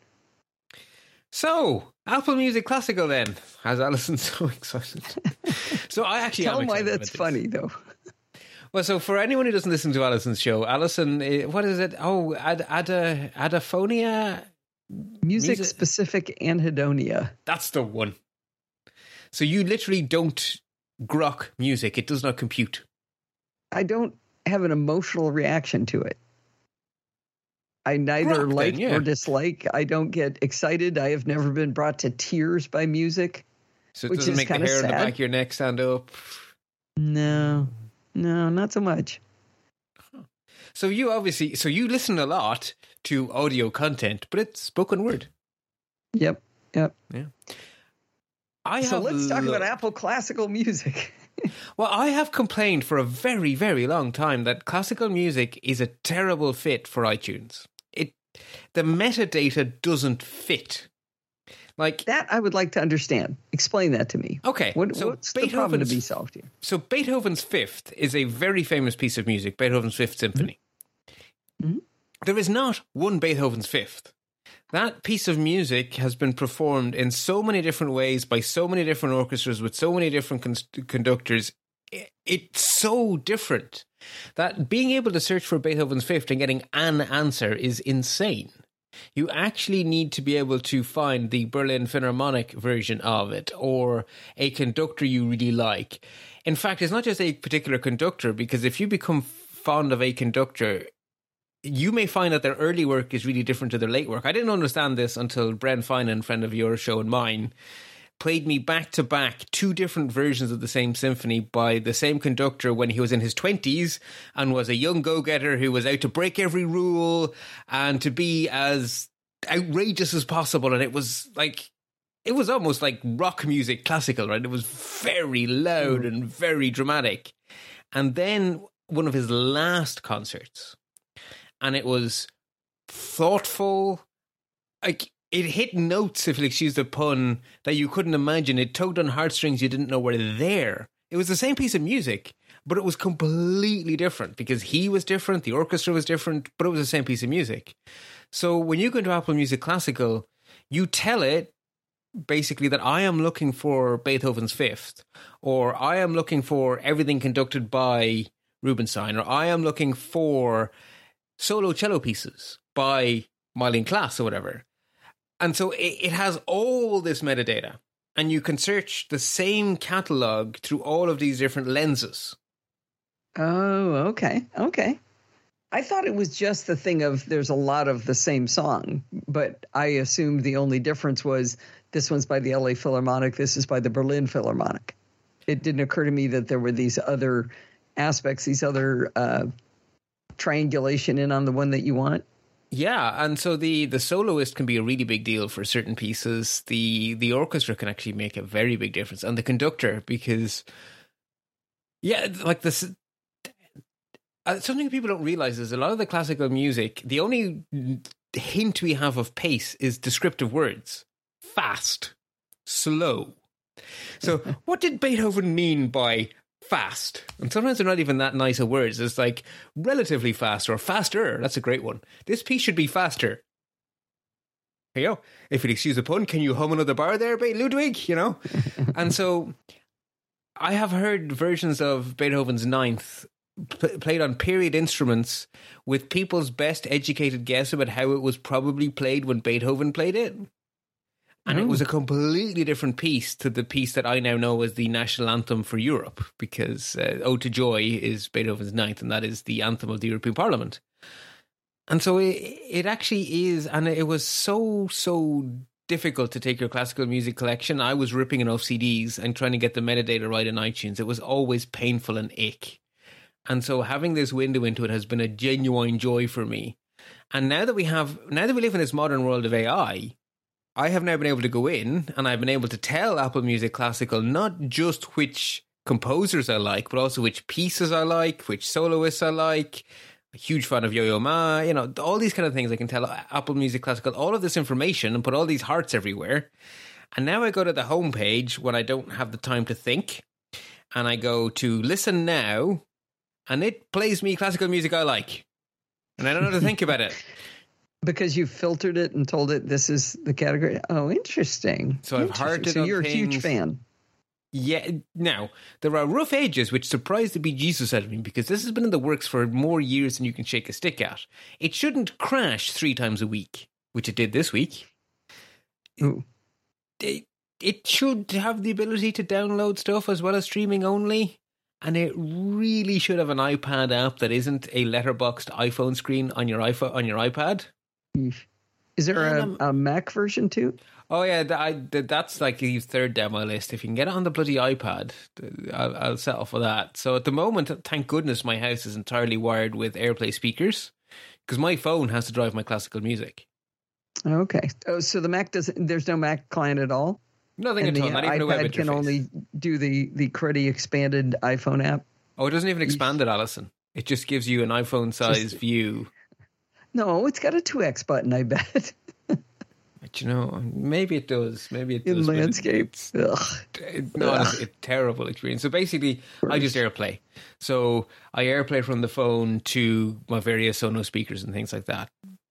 So, Apple Music Classical then. Has Alison so excited? So I actually Tell am them why that's funny, though. Well, so for anyone who doesn't listen to Alison's show, Alison, what is it? Oh, ad, ad, adaphonia? Music, Music specific anhedonia. That's the one. So you literally don't grok music. It does not compute. I don't have an emotional reaction to it. I neither grok, like then, yeah. nor dislike. I don't get excited. I have never been brought to tears by music. So it which doesn't is make the hair sad. on the back of your neck stand up? No. No, not so much. So you obviously, so you listen a lot to audio content, but it's spoken word. Yep, yep. Yeah. I so have let's talk lo- about Apple classical music. Well, I have complained for a very, very long time that classical music is a terrible fit for iTunes. It, the metadata doesn't fit. Like that, I would like to understand. Explain that to me. Okay, what, so what's the problem to be solved here? So Beethoven's Fifth is a very famous piece of music, Beethoven's Fifth Symphony. Mm-hmm. There is not one Beethoven's Fifth. That piece of music has been performed in so many different ways by so many different orchestras with so many different con- conductors. It's so different that being able to search for Beethoven's Fifth and getting an answer is insane. You actually need to be able to find the Berlin Philharmonic version of it or a conductor you really like. In fact, it's not just a particular conductor, because if you become fond of a conductor, you may find that their early work is really different to their late work. I didn't understand this until Bren Finan, friend of your show and mine, played me back-to-back two different versions of the same symphony by the same conductor when he was in his twenties and was a young go-getter who was out to break every rule and to be as outrageous as possible. And it was like, it was almost like rock music, classical, right? It was very loud and very dramatic. And then one of his last concerts, and it was thoughtful, like, it hit notes, if you'll excuse the pun, that you couldn't imagine. It tugged on heartstrings you didn't know were there. It was the same piece of music, but it was completely different because he was different, the orchestra was different, but it was the same piece of music. So when you go into Apple Music Classical, you tell it basically that I am looking for Beethoven's Fifth, or I am looking for everything conducted by Rubinstein, or I am looking for solo cello pieces by Marlene Klaas or whatever. And so it, it has all this metadata, and you can search the same catalog through all of these different lenses. Oh, okay. Okay. I thought it was just the thing of there's a lot of the same song, but I assumed the only difference was this one's by the L A Philharmonic, this is by the Berlin Philharmonic. It didn't occur to me that there were these other aspects, these other uh, triangulation in on the one that you want. Yeah, and so the, the soloist can be a really big deal for certain pieces. The the orchestra can actually make a very big difference, and the conductor, because, yeah, like this, uh, something people don't realize is a lot of the classical music, the only hint we have of pace is descriptive words. Fast, slow. So what did Beethoven mean by fast? And sometimes they're not even that nice of words. It's like relatively fast or faster. That's a great one. This piece should be faster. Here you go. If you'd excuse the pun, can you hum another bar there, Ludwig? You know? And so I have heard versions of Beethoven's Ninth p- played on period instruments with people's best educated guess about how it was probably played when Beethoven played it. And Oh. it was a completely different piece to the piece that I now know as the national anthem for Europe, because uh, Ode to Joy is Beethoven's ninth, and that is the anthem of the European Parliament. And so it, it actually is, and it was so, so difficult to take your classical music collection. I was ripping it off C Ds and trying to get the metadata right in iTunes. It was always painful and ick. And so having this window into it has been a genuine joy for me. And now that we have, now that we live in this modern world of A I, I have now been able to go in and I've been able to tell Apple Music Classical not just which composers I like, but also which pieces I like, which soloists I like. A huge fan of Yo-Yo Ma, you know, all these kind of things. I can tell Apple Music Classical all of this information and put all these hearts everywhere. And now I go to the homepage when I don't have the time to think, and I go to listen now, and it plays me classical music I like. And I don't know how to think about it. Because you filtered it and told it this is the category. Oh, interesting. So I've Interesting. heard it So on you're a huge things- fan. Yeah, now, there are rough edges which surprised the bejesus out of me, because this has been in the works for more years than you can shake a stick at. It shouldn't crash three times a week, which it did this week. Ooh. It, it should have the ability to download stuff as well as streaming only. And it really should have an iPad app that isn't a letterboxed iPhone screen on your iPhone on your iPad. Is there a, Um, a Mac version too? Oh yeah, th- I, th- that's like the third down my list. If you can get it on the bloody iPad, th- I'll, I'll settle for that. So at the moment, thank goodness my house is entirely wired with AirPlay speakers, because my phone has to drive my classical music. Okay. Oh, so the Mac doesn't. There's no Mac client at all. Nothing And at all. the Not even a web iPad interface. can only do the the cruddy expanded iPhone app. Oh, it doesn't even expand it, Alison. It just gives you an iPhone-sized Just- view. No, it's got a two X button. I bet But you know, maybe it does. Maybe it does. in but it- landscape. Ugh. It, no, it's a terrible experience. So basically, I just AirPlay. So I AirPlay from the phone to my various Sonos speakers and things like that.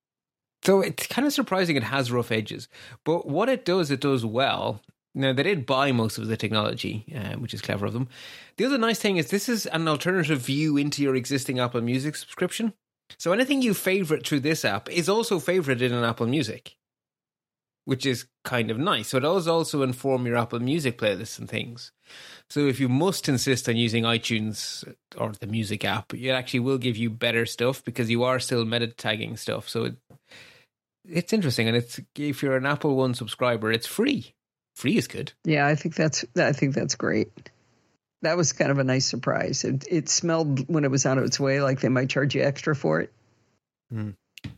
So it's kind of surprising it has rough edges. But what it does, it does well. Now, they did buy most of the technology, um, which is clever of them. The other nice thing is this is an alternative view into your existing Apple Music subscription. So anything you favorite through this app is also favorited in Apple Music, which is kind of nice. So it does also inform your Apple Music playlists and things. So if you must insist on using iTunes or the music app, it actually will give you better stuff because you are still meta tagging stuff. So it, it's interesting. And it's if you're an Apple One subscriber, it's free. Free is good. Yeah, I think that's I think that's great. That was kind of a nice surprise. It, it smelled when it was on its way like they might charge you extra for it. Mm.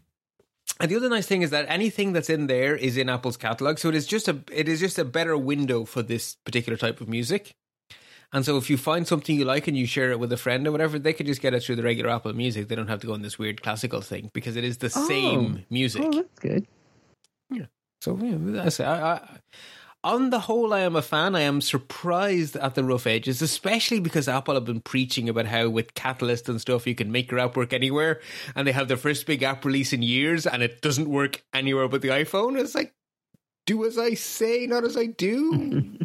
And the other nice thing is that anything that's in there is in Apple's catalog, so it is just a it is just a better window for this particular type of music. And so if you find something you like and you share it with a friend or whatever, they can just get it through the regular Apple Music. They don't have to go on this weird classical thing because it is the Oh. same music. Oh, that's good. Yeah. So yeah, that's I, I, on the whole, I am a fan. I am surprised at the rough edges, especially because Apple have been preaching about how with Catalyst and stuff you can make your app work anywhere, and they have their first big app release in years, and it doesn't work anywhere but the iPhone. It's like, do as I say, not as I do.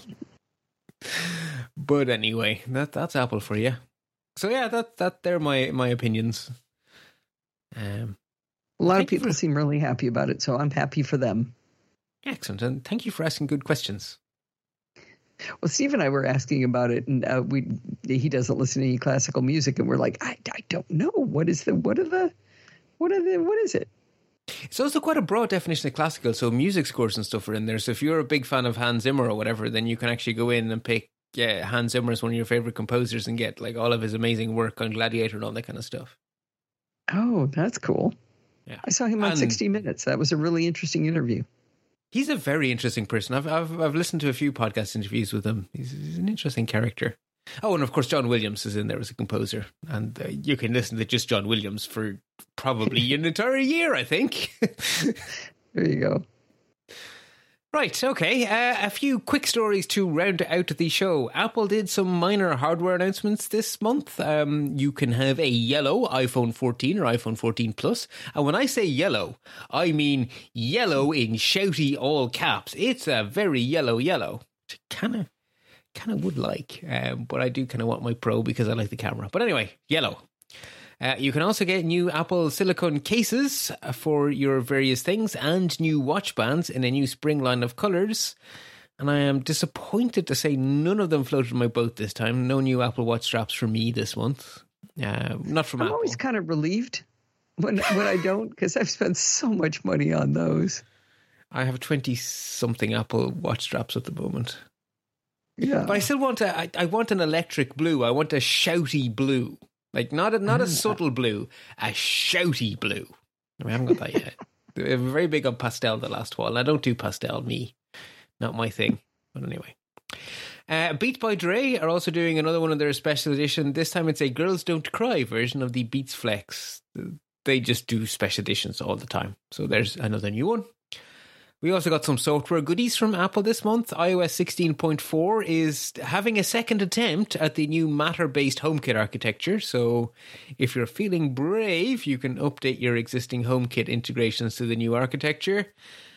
But anyway, that that's Apple for you. So yeah, that that they're my my opinions. Um, A lot of Thank you people for- seem really happy about it, so I'm happy for them. excellent, and thank you for asking good questions. Well, Steve and I were asking about it, and uh, we he doesn't listen to any classical music, and we're like, I, I don't know what is the what are the what are the what is it? It's also quite a broad definition of classical, so music scores and stuff are in there. So if you're a big fan of Hans Zimmer or whatever, then you can actually go in and pick yeah, Hans Zimmer as one of your favorite composers and get like all of his amazing work on Gladiator and all that kind of stuff. Oh, that's cool. Yeah, I saw him on And- sixty minutes. That was a really interesting interview. He's a very interesting person. I've I've, I've listened to a few podcast interviews with him. He's, he's an interesting character. Oh, and of course, John Williams is in there as a composer, and uh, you can listen to just John Williams for probably an entire year, I think. There you go. Right, okay. Uh, a few quick stories to round out the show. Apple did some minor hardware announcements this month. Um, you can have a yellow iPhone fourteen or iPhone fourteen Plus. And when I say yellow, I mean yellow in shouty all caps. It's a very yellow yellow. Kind of kind of would like. Um, but I do kind of want my Pro because I like the camera. But anyway, yellow. Uh, you can also get new Apple silicone cases for your various things and new watch bands in a new spring line of colours. And I am disappointed to say none of them floated my boat this time. No new Apple Watch straps for me this month. Uh, not from I'm Apple. always kind of relieved when when I don't, because I've spent so much money on those. I have twenty-something Apple Watch straps at the moment. Yeah. But I still want a, I, I want an electric blue. I want a shouty blue. Like, not a, not a subtle blue, a shouty blue. We haven't got that yet. We're very big on pastel the last while. And I don't do pastel, me. Not my thing. But anyway. Uh, Beats by Dre are also doing another one of their special edition. This time it's a Girls Don't Cry version of the Beats Flex. They just do special editions all the time. So there's another new one. We also got some software goodies from Apple this month. iOS sixteen point four is having a second attempt at the new Matter-based HomeKit architecture. So if you're feeling brave, you can update your existing HomeKit integrations to the new architecture.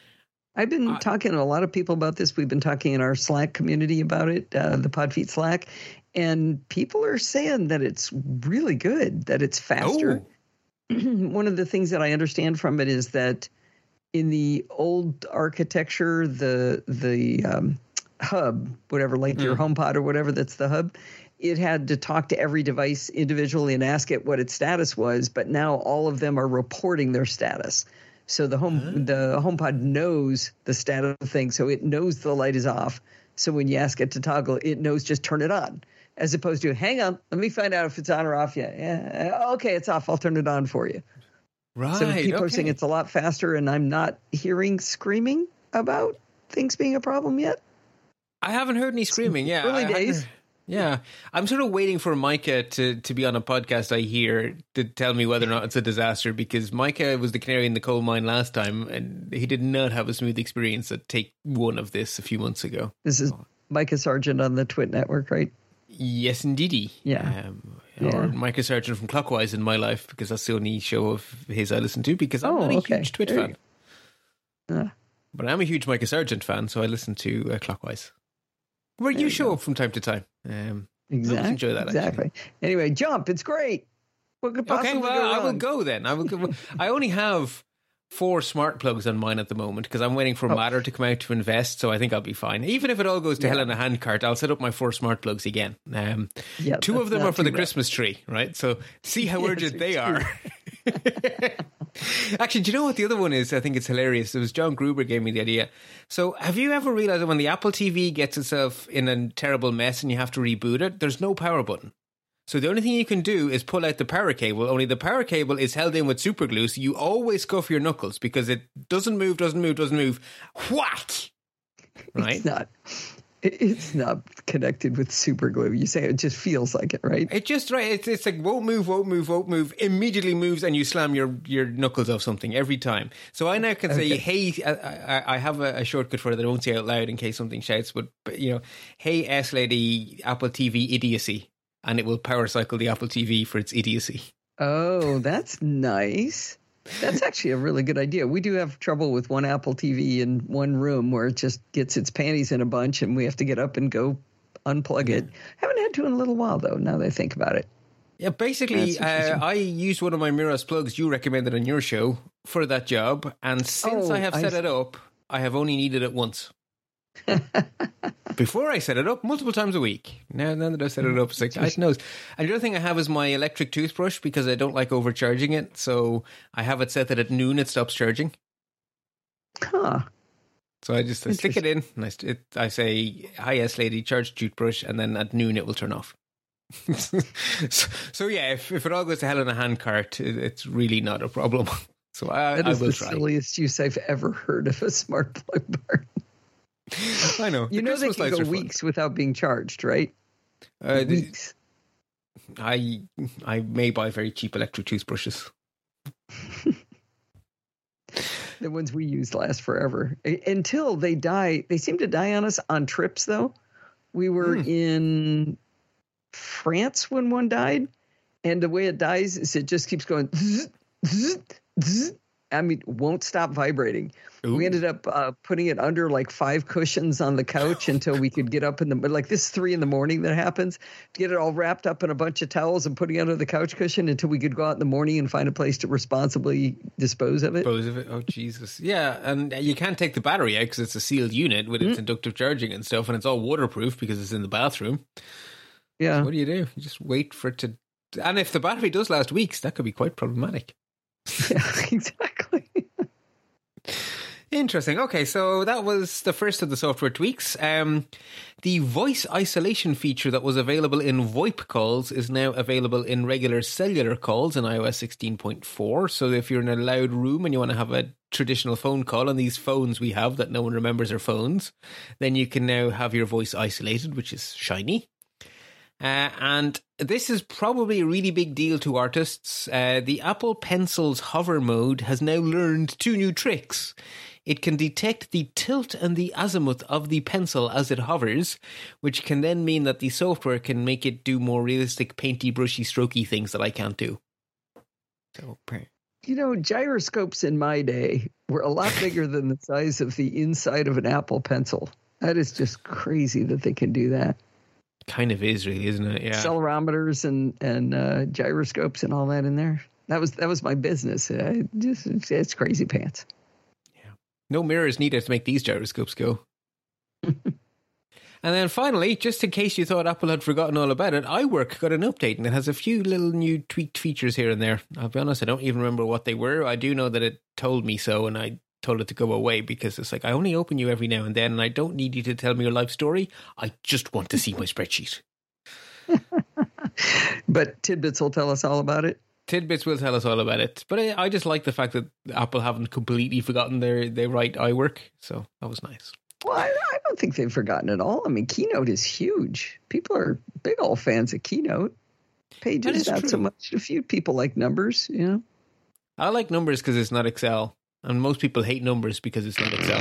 I've been uh, talking to a lot of people about this. We've been talking in our Slack community about it, uh, the Podfeet Slack. And people are saying that it's really good, that it's faster. Oh. One of the things that I understand from it is that in the old architecture, the the um, hub, whatever, like mm. your HomePod or whatever, that's the hub, it had to talk to every device individually and ask it what its status was. But now all of them are reporting their status. So the home huh? the HomePod knows the status of things. So it knows the light is off. So when you ask it to toggle, it knows just turn it on. As opposed to, hang on, let me find out if it's on or off yet. Yeah, okay, it's off. I'll turn it on for you. Right. So people okay. are saying it's a lot faster, and I'm not hearing screaming about things being a problem yet. I haven't heard any screaming. Yeah, early I, days. I, yeah, I'm sort of waiting for Micah to, to be on a podcast I hear to tell me whether or not it's a disaster, because Micah was the canary in the coal mine last time, and he did not have a smooth experience at take one of this a few months ago. This is Micah Sargent on the Twit Network, right? Yes, indeedy. Yeah. Um, yeah. Or Micah Sargent from Clockwise in my life, because that's the only show of his I listen to, because I'm oh, not a okay. huge Twit there fan. Uh. But I'm a huge Micah Sargent fan, so I listen to uh, Clockwise. Where there you show go. Up from time to time. Um, exactly. I enjoy that, exactly. Actually. Anyway, Jump, it's great. What could possibly okay, well, go wrong? I will go then. I will go. I only have four smart plugs on mine at the moment because I'm waiting for oh. Matter to come out to invest, so I think I'll be fine. Even if it all goes to yeah. hell in a handcart, I'll set up my four smart plugs again. Um, yeah, two of them are for the bad. Christmas tree, right? So see how yes, urgent they are. Actually, do you know what the other one is? I think it's hilarious. It was John Gruber gave me the idea. So have you ever realized that when the Apple T V gets itself in a terrible mess and you have to reboot it, there's no power button? So the only thing you can do is pull out the power cable, only the power cable is held in with super glue, so you always scuff your knuckles because it doesn't move, doesn't move, doesn't move. What? Right? It's not. It's not connected with super glue. You say it just feels like it, right? It just, right, it's, it's like won't move, won't move, won't move, immediately moves and you slam your, your knuckles off something every time. So I now can say, okay. hey, I, I have a, a shortcut for it that I won't say out loud in case something shouts, but, but you know, hey S lady, Apple T V idiocy. And it will power cycle the Apple T V for its idiocy. Oh, that's nice. That's actually a really good idea. We do have trouble with one Apple T V in one room where it just gets its panties in a bunch and we have to get up and go unplug yeah. it. Haven't had to in a little while, though, now that I think about it. Yeah, basically, uh, I used one of my Miros plugs you recommended on your show for that job. And since oh, I have set I... it up, I have only needed it once. Before I set it up, multiple times a week. Now, now that I set it up, it's like, I know. And the other thing I have is my electric toothbrush because I don't like overcharging it. So I have it set that at noon it stops charging. Huh. So I just I stick it in and I, it, I say, hi, yes, lady, charge toothbrush. And then at noon it will turn off. so, so yeah, if, if it all goes to hell in a handcart, it, it's really not a problem. So I, that I is will the try. Silliest use I've ever heard of a smart plug bar. I know. You the know Christmas they can go weeks fun. without being charged, right? Uh, weeks. I I may buy very cheap electric toothbrushes. The ones we used last forever. Until they die. They seem to die on us on trips, though. We were hmm. in France when one died, and the way it dies is it just keeps going zzz, zzz, zzz, I mean, won't stop vibrating. Ooh. We ended up uh, putting it under like five cushions on the couch until we could get up in the, like this is three in the morning that happens, to get it all wrapped up in a bunch of towels and putting it under the couch cushion until we could go out in the morning and find a place to responsibly dispose of it. Dispose of it. Oh, Jesus. Yeah. And you can't take the battery out because it's a sealed unit with its mm. inductive charging and stuff. And it's all waterproof because it's in the bathroom. Yeah. So what do you do? You just wait for it to, and if the battery does last weeks, that could be quite problematic. Yeah, exactly. Interesting. Okay, so that was the first of the software tweaks. Um, the voice isolation feature that was available in VoIP calls is now available in regular cellular calls in i O S sixteen point four. So if you're in a loud room and you want to have a traditional phone call on these phones we have that no one remembers are phones, then you can now have your voice isolated, which is shiny. Uh, and this is probably a really big deal to artists. Uh, the Apple Pencil's hover mode has now learned two new tricks. It can detect the tilt and the azimuth of the pencil as it hovers, which can then mean that the software can make it do more realistic, painty, brushy, strokey things that I can't do. So, you know, gyroscopes in my day were a lot bigger than the size of the inside of an Apple Pencil. That is just crazy that they can do that. Kind of is, really, isn't it? Yeah. Accelerometers and and uh, gyroscopes and all that in there. That was that was my business. Uh, just it's, it's crazy pants. Yeah. No mirrors needed to make these gyroscopes go. And then finally, just in case you thought Apple had forgotten all about it, iWork got an update and it has a few little new tweaked features here and there. I'll be honest, I don't even remember what they were. I do know that it told me so, and I told it to go away because it's like, I only open you every now and then and I don't need you to tell me your life story. I just want to see my spreadsheet. But Tidbits will tell us all about it. Tidbits will tell us all about it. But I, I just like the fact that Apple haven't completely forgotten their, their right iWork. So that was nice. Well, I, I don't think they've forgotten it all. I mean, Keynote is huge. People are big old fans of Keynote. Pages, not true. So much. A few people like Numbers, you know. I like Numbers because it's not Excel. And most people hate Numbers because it's not Excel.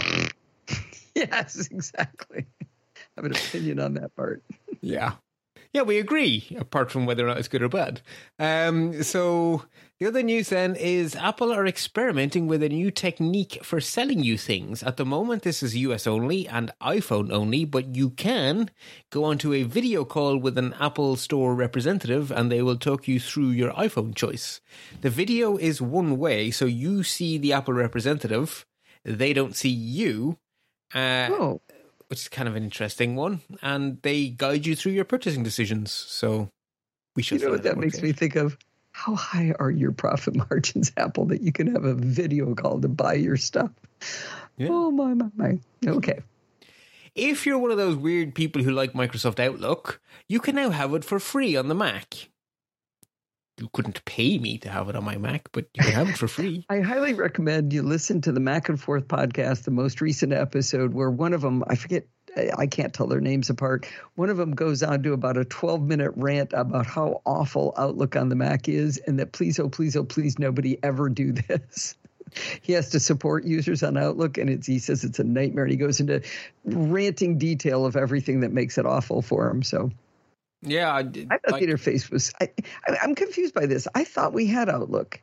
Yes, exactly. I have an opinion on that part. Yeah. Yeah, we agree, apart from whether or not it's good or bad. Um, so the other news then is Apple are experimenting with a new technique for selling you things. At the moment, this is U S only and iPhone only, but you can go onto a video call with an Apple Store representative and they will talk you through your iPhone choice. The video is one way, so you see the Apple representative. They don't see you. Uh, oh. Which is kind of an interesting one. And they guide you through your purchasing decisions. So we should. You know what that makes me think of? How high are your profit margins, Apple, that you can have a video call to buy your stuff? Yeah. Oh, my, my, my. Okay. If you're one of those weird people who like Microsoft Outlook, you can now have it for free on the Mac. You couldn't pay me to have it on my Mac, but you can have it for free. I highly recommend you listen to the Mac and Forth podcast, the most recent episode where one of them, I forget, I can't tell their names apart. One of them goes on to about a twelve minute rant about how awful Outlook on the Mac is and that please, oh, please, oh, please, nobody ever do this. He has to support users on Outlook, and it's, he says it's a nightmare. And he goes into ranting detail of everything that makes it awful for him. So. Yeah, I, I thought I, the interface was. I, I, I'm confused by this. I thought we had Outlook.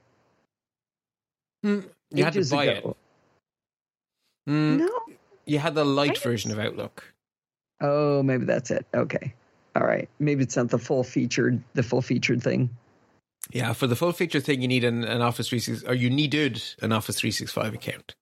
Mm, you had to buy ago. it. Mm, no, you had the light version of Outlook. Oh, maybe that's it. Okay, all right. Maybe it's not the full featured, the full featured thing. Yeah, for the full featured thing, you need an, an Office three sixty-five, or you needed an Office three sixty-five account.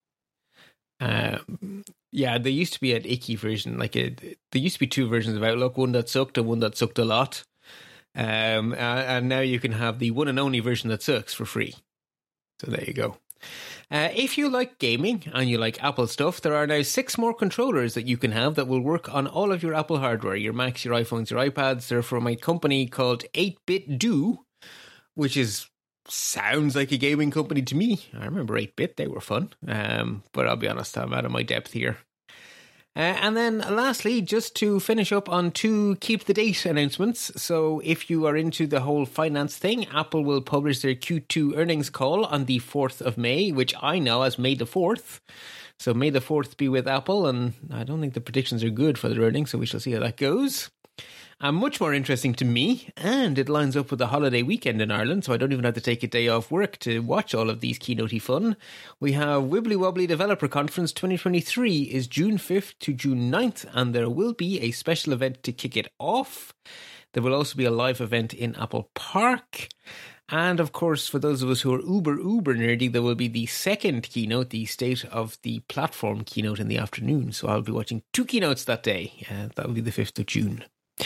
Um, yeah, there used to be an icky version. Like a, there used to be two versions of Outlook, one that sucked and one that sucked a lot. Um, uh, and now you can have the one and only version that sucks for free. So there you go. Uh, if you like gaming and you like Apple stuff, there are now six more controllers that you can have that will work on all of your Apple hardware, your Macs, your iPhones, your iPads. They're from a company called eight bit do, which is sounds like a gaming company to me. I remember eight bit, they were fun. Um, but I'll be honest, I'm out of my depth here. Uh, and then lastly, just to finish up on two keep the date announcements. So if you are into the whole finance thing, Apple will publish their Q two earnings call on the fourth of May, which I know as May the fourth. So May the fourth be with Apple, and I don't think the predictions are good for their earnings, so we shall see how that goes. And much more interesting to me, and it lines up with the holiday weekend in Ireland, so I don't even have to take a day off work to watch all of these keynote-y fun. We have Wibbly Wobbly Developer Conference twenty twenty-three is June fifth to June ninth, and there will be a special event to kick it off. There will also be a live event in Apple Park. And of course, for those of us who are uber, uber nerdy, there will be the second keynote, the State of the Platform keynote in the afternoon. So I'll be watching two keynotes that day. Uh, that'll be the fifth of June.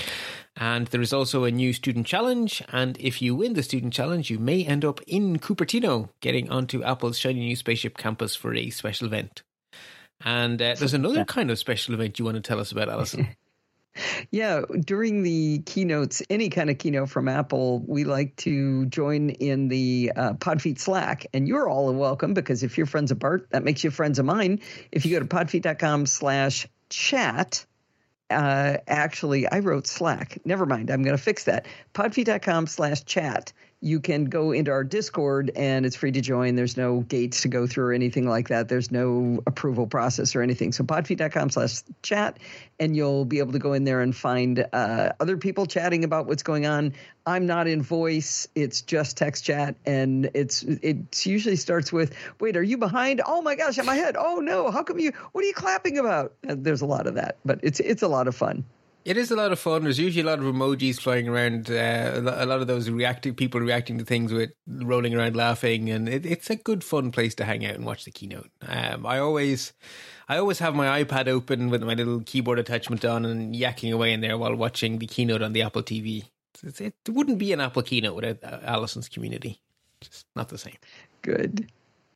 And there is also a new student challenge. And if you win the student challenge, you may end up in Cupertino, getting onto Apple's shiny new spaceship campus for a special event. And uh, there's another kind of special event you want to tell us about, Alison. Yeah, during the keynotes, any kind of keynote from Apple, we like to join in the uh, Podfeet Slack. And you're all welcome, because if you're friends of Bart, that makes you friends of mine. If you go to podfeet.com slash chat, uh, actually, I wrote Slack. Never mind, I'm going to fix that. Podfeet.com slash chat. You can go into our Discord, and it's free to join. There's no gates to go through or anything like that. There's no approval process or anything. So podfeet.com slash chat, and you'll be able to go in there and find uh, other people chatting about what's going on. I'm not in voice. It's just text chat, and it's it usually starts with, wait, are you behind? Oh, my gosh, I'm ahead. Oh, no, how come you – what are you clapping about? And there's a lot of that, but it's it's a lot of fun. It is a lot of fun. There's usually a lot of emojis flying around, uh, a lot of those reacting people reacting to things with rolling around laughing, and it, it's a good fun place to hang out and watch the keynote. Um, I always I always have my iPad open with my little keyboard attachment on and yakking away in there while watching the keynote on the Apple T V. It, it wouldn't be an Apple keynote without Alison's community. Just not the same. Good.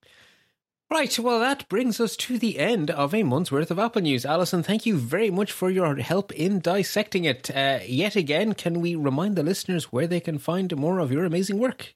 Right, well, that brings us to the end of a month's worth of Apple news. Alison, thank you very much for your help in dissecting it. Uh, yet again, can we remind the listeners where they can find more of your amazing work?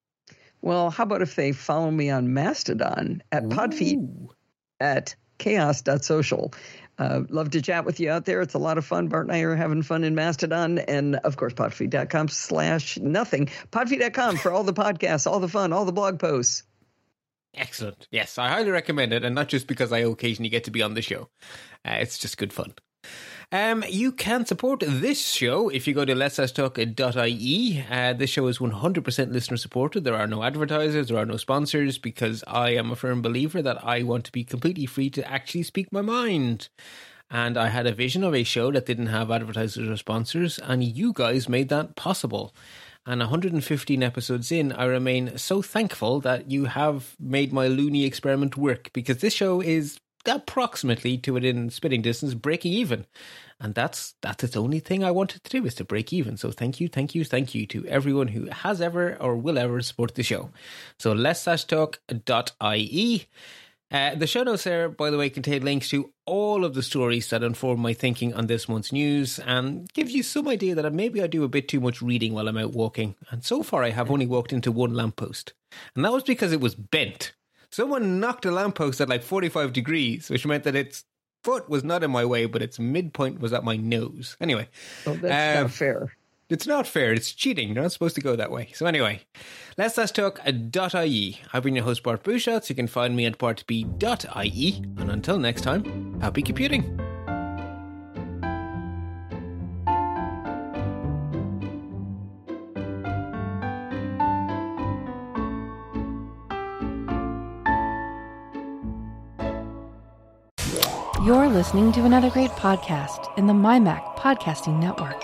Well, how about if they follow me on Mastodon at Ooh. Podfeet at chaos dot social. Uh, love to chat with you out there. It's a lot of fun. Bart and I are having fun in Mastodon. And, of course, podfeet.com slash nothing. Podfeet dot com for all the podcasts, all the fun, all the blog posts. Excellent. Yes, I highly recommend it, and not just because I occasionally get to be on the show. Uh, it's just good fun. Um, you can support this show if you go to lets talk dot I E. Uh, this show is one hundred percent listener supported. There are no advertisers, there are no sponsors, because I am a firm believer that I want to be completely free to actually speak my mind. And I had a vision of a show that didn't have advertisers or sponsors, and you guys made that possible. And one hundred fifteen episodes in, I remain so thankful that you have made my loony experiment work, because this show is approximately, to within spitting distance, breaking even. And that's that's its only thing I wanted to do, is to break even. So thank you, thank you, thank you to everyone who has ever or will ever support the show. So lets talk dot I E. Uh, the show notes there, by the way, contain links to all of the stories that inform my thinking on this month's news, and gives you some idea that maybe I do a bit too much reading while I'm out walking. And so far I have only walked into one lamppost. And that was because it was bent. Someone knocked a lamppost at like forty-five degrees, which meant that its foot was not in my way, but its midpoint was at my nose. Anyway. Oh, that's uh, not fair. It's not fair. It's cheating. You're not supposed to go that way. So anyway, lets talk dot I E. I've been your host, Bart Buchatz. You can find me at bart b dot I E. And until next time, happy computing. You're listening to another great podcast in the MyMac Podcasting Network.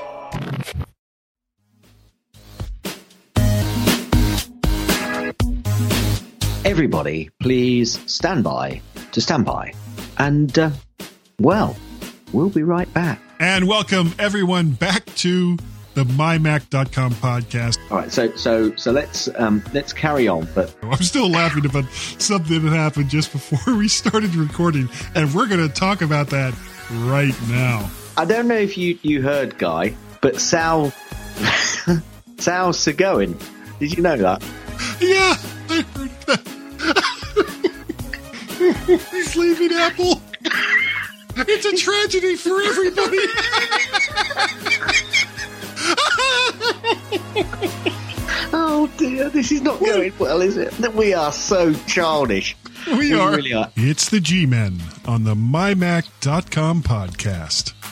Everybody, please stand by to stand by. And, uh, well, we'll be right back. And welcome everyone back to the my mac dot com podcast. All right, so so so let's um, let's carry on. But I'm still laughing about something that happened just before we started recording, and we're going to talk about that right now. I don't know if you, you heard, Guy, but Sal Sal's Seguin. Did you know that? Yeah, I heard that. He's leaving Apple. It's a tragedy for everybody. Oh dear, this is not going well, is it? We are so childish. We, we are. Really are. It's the G-Men on the my mac dot com podcast.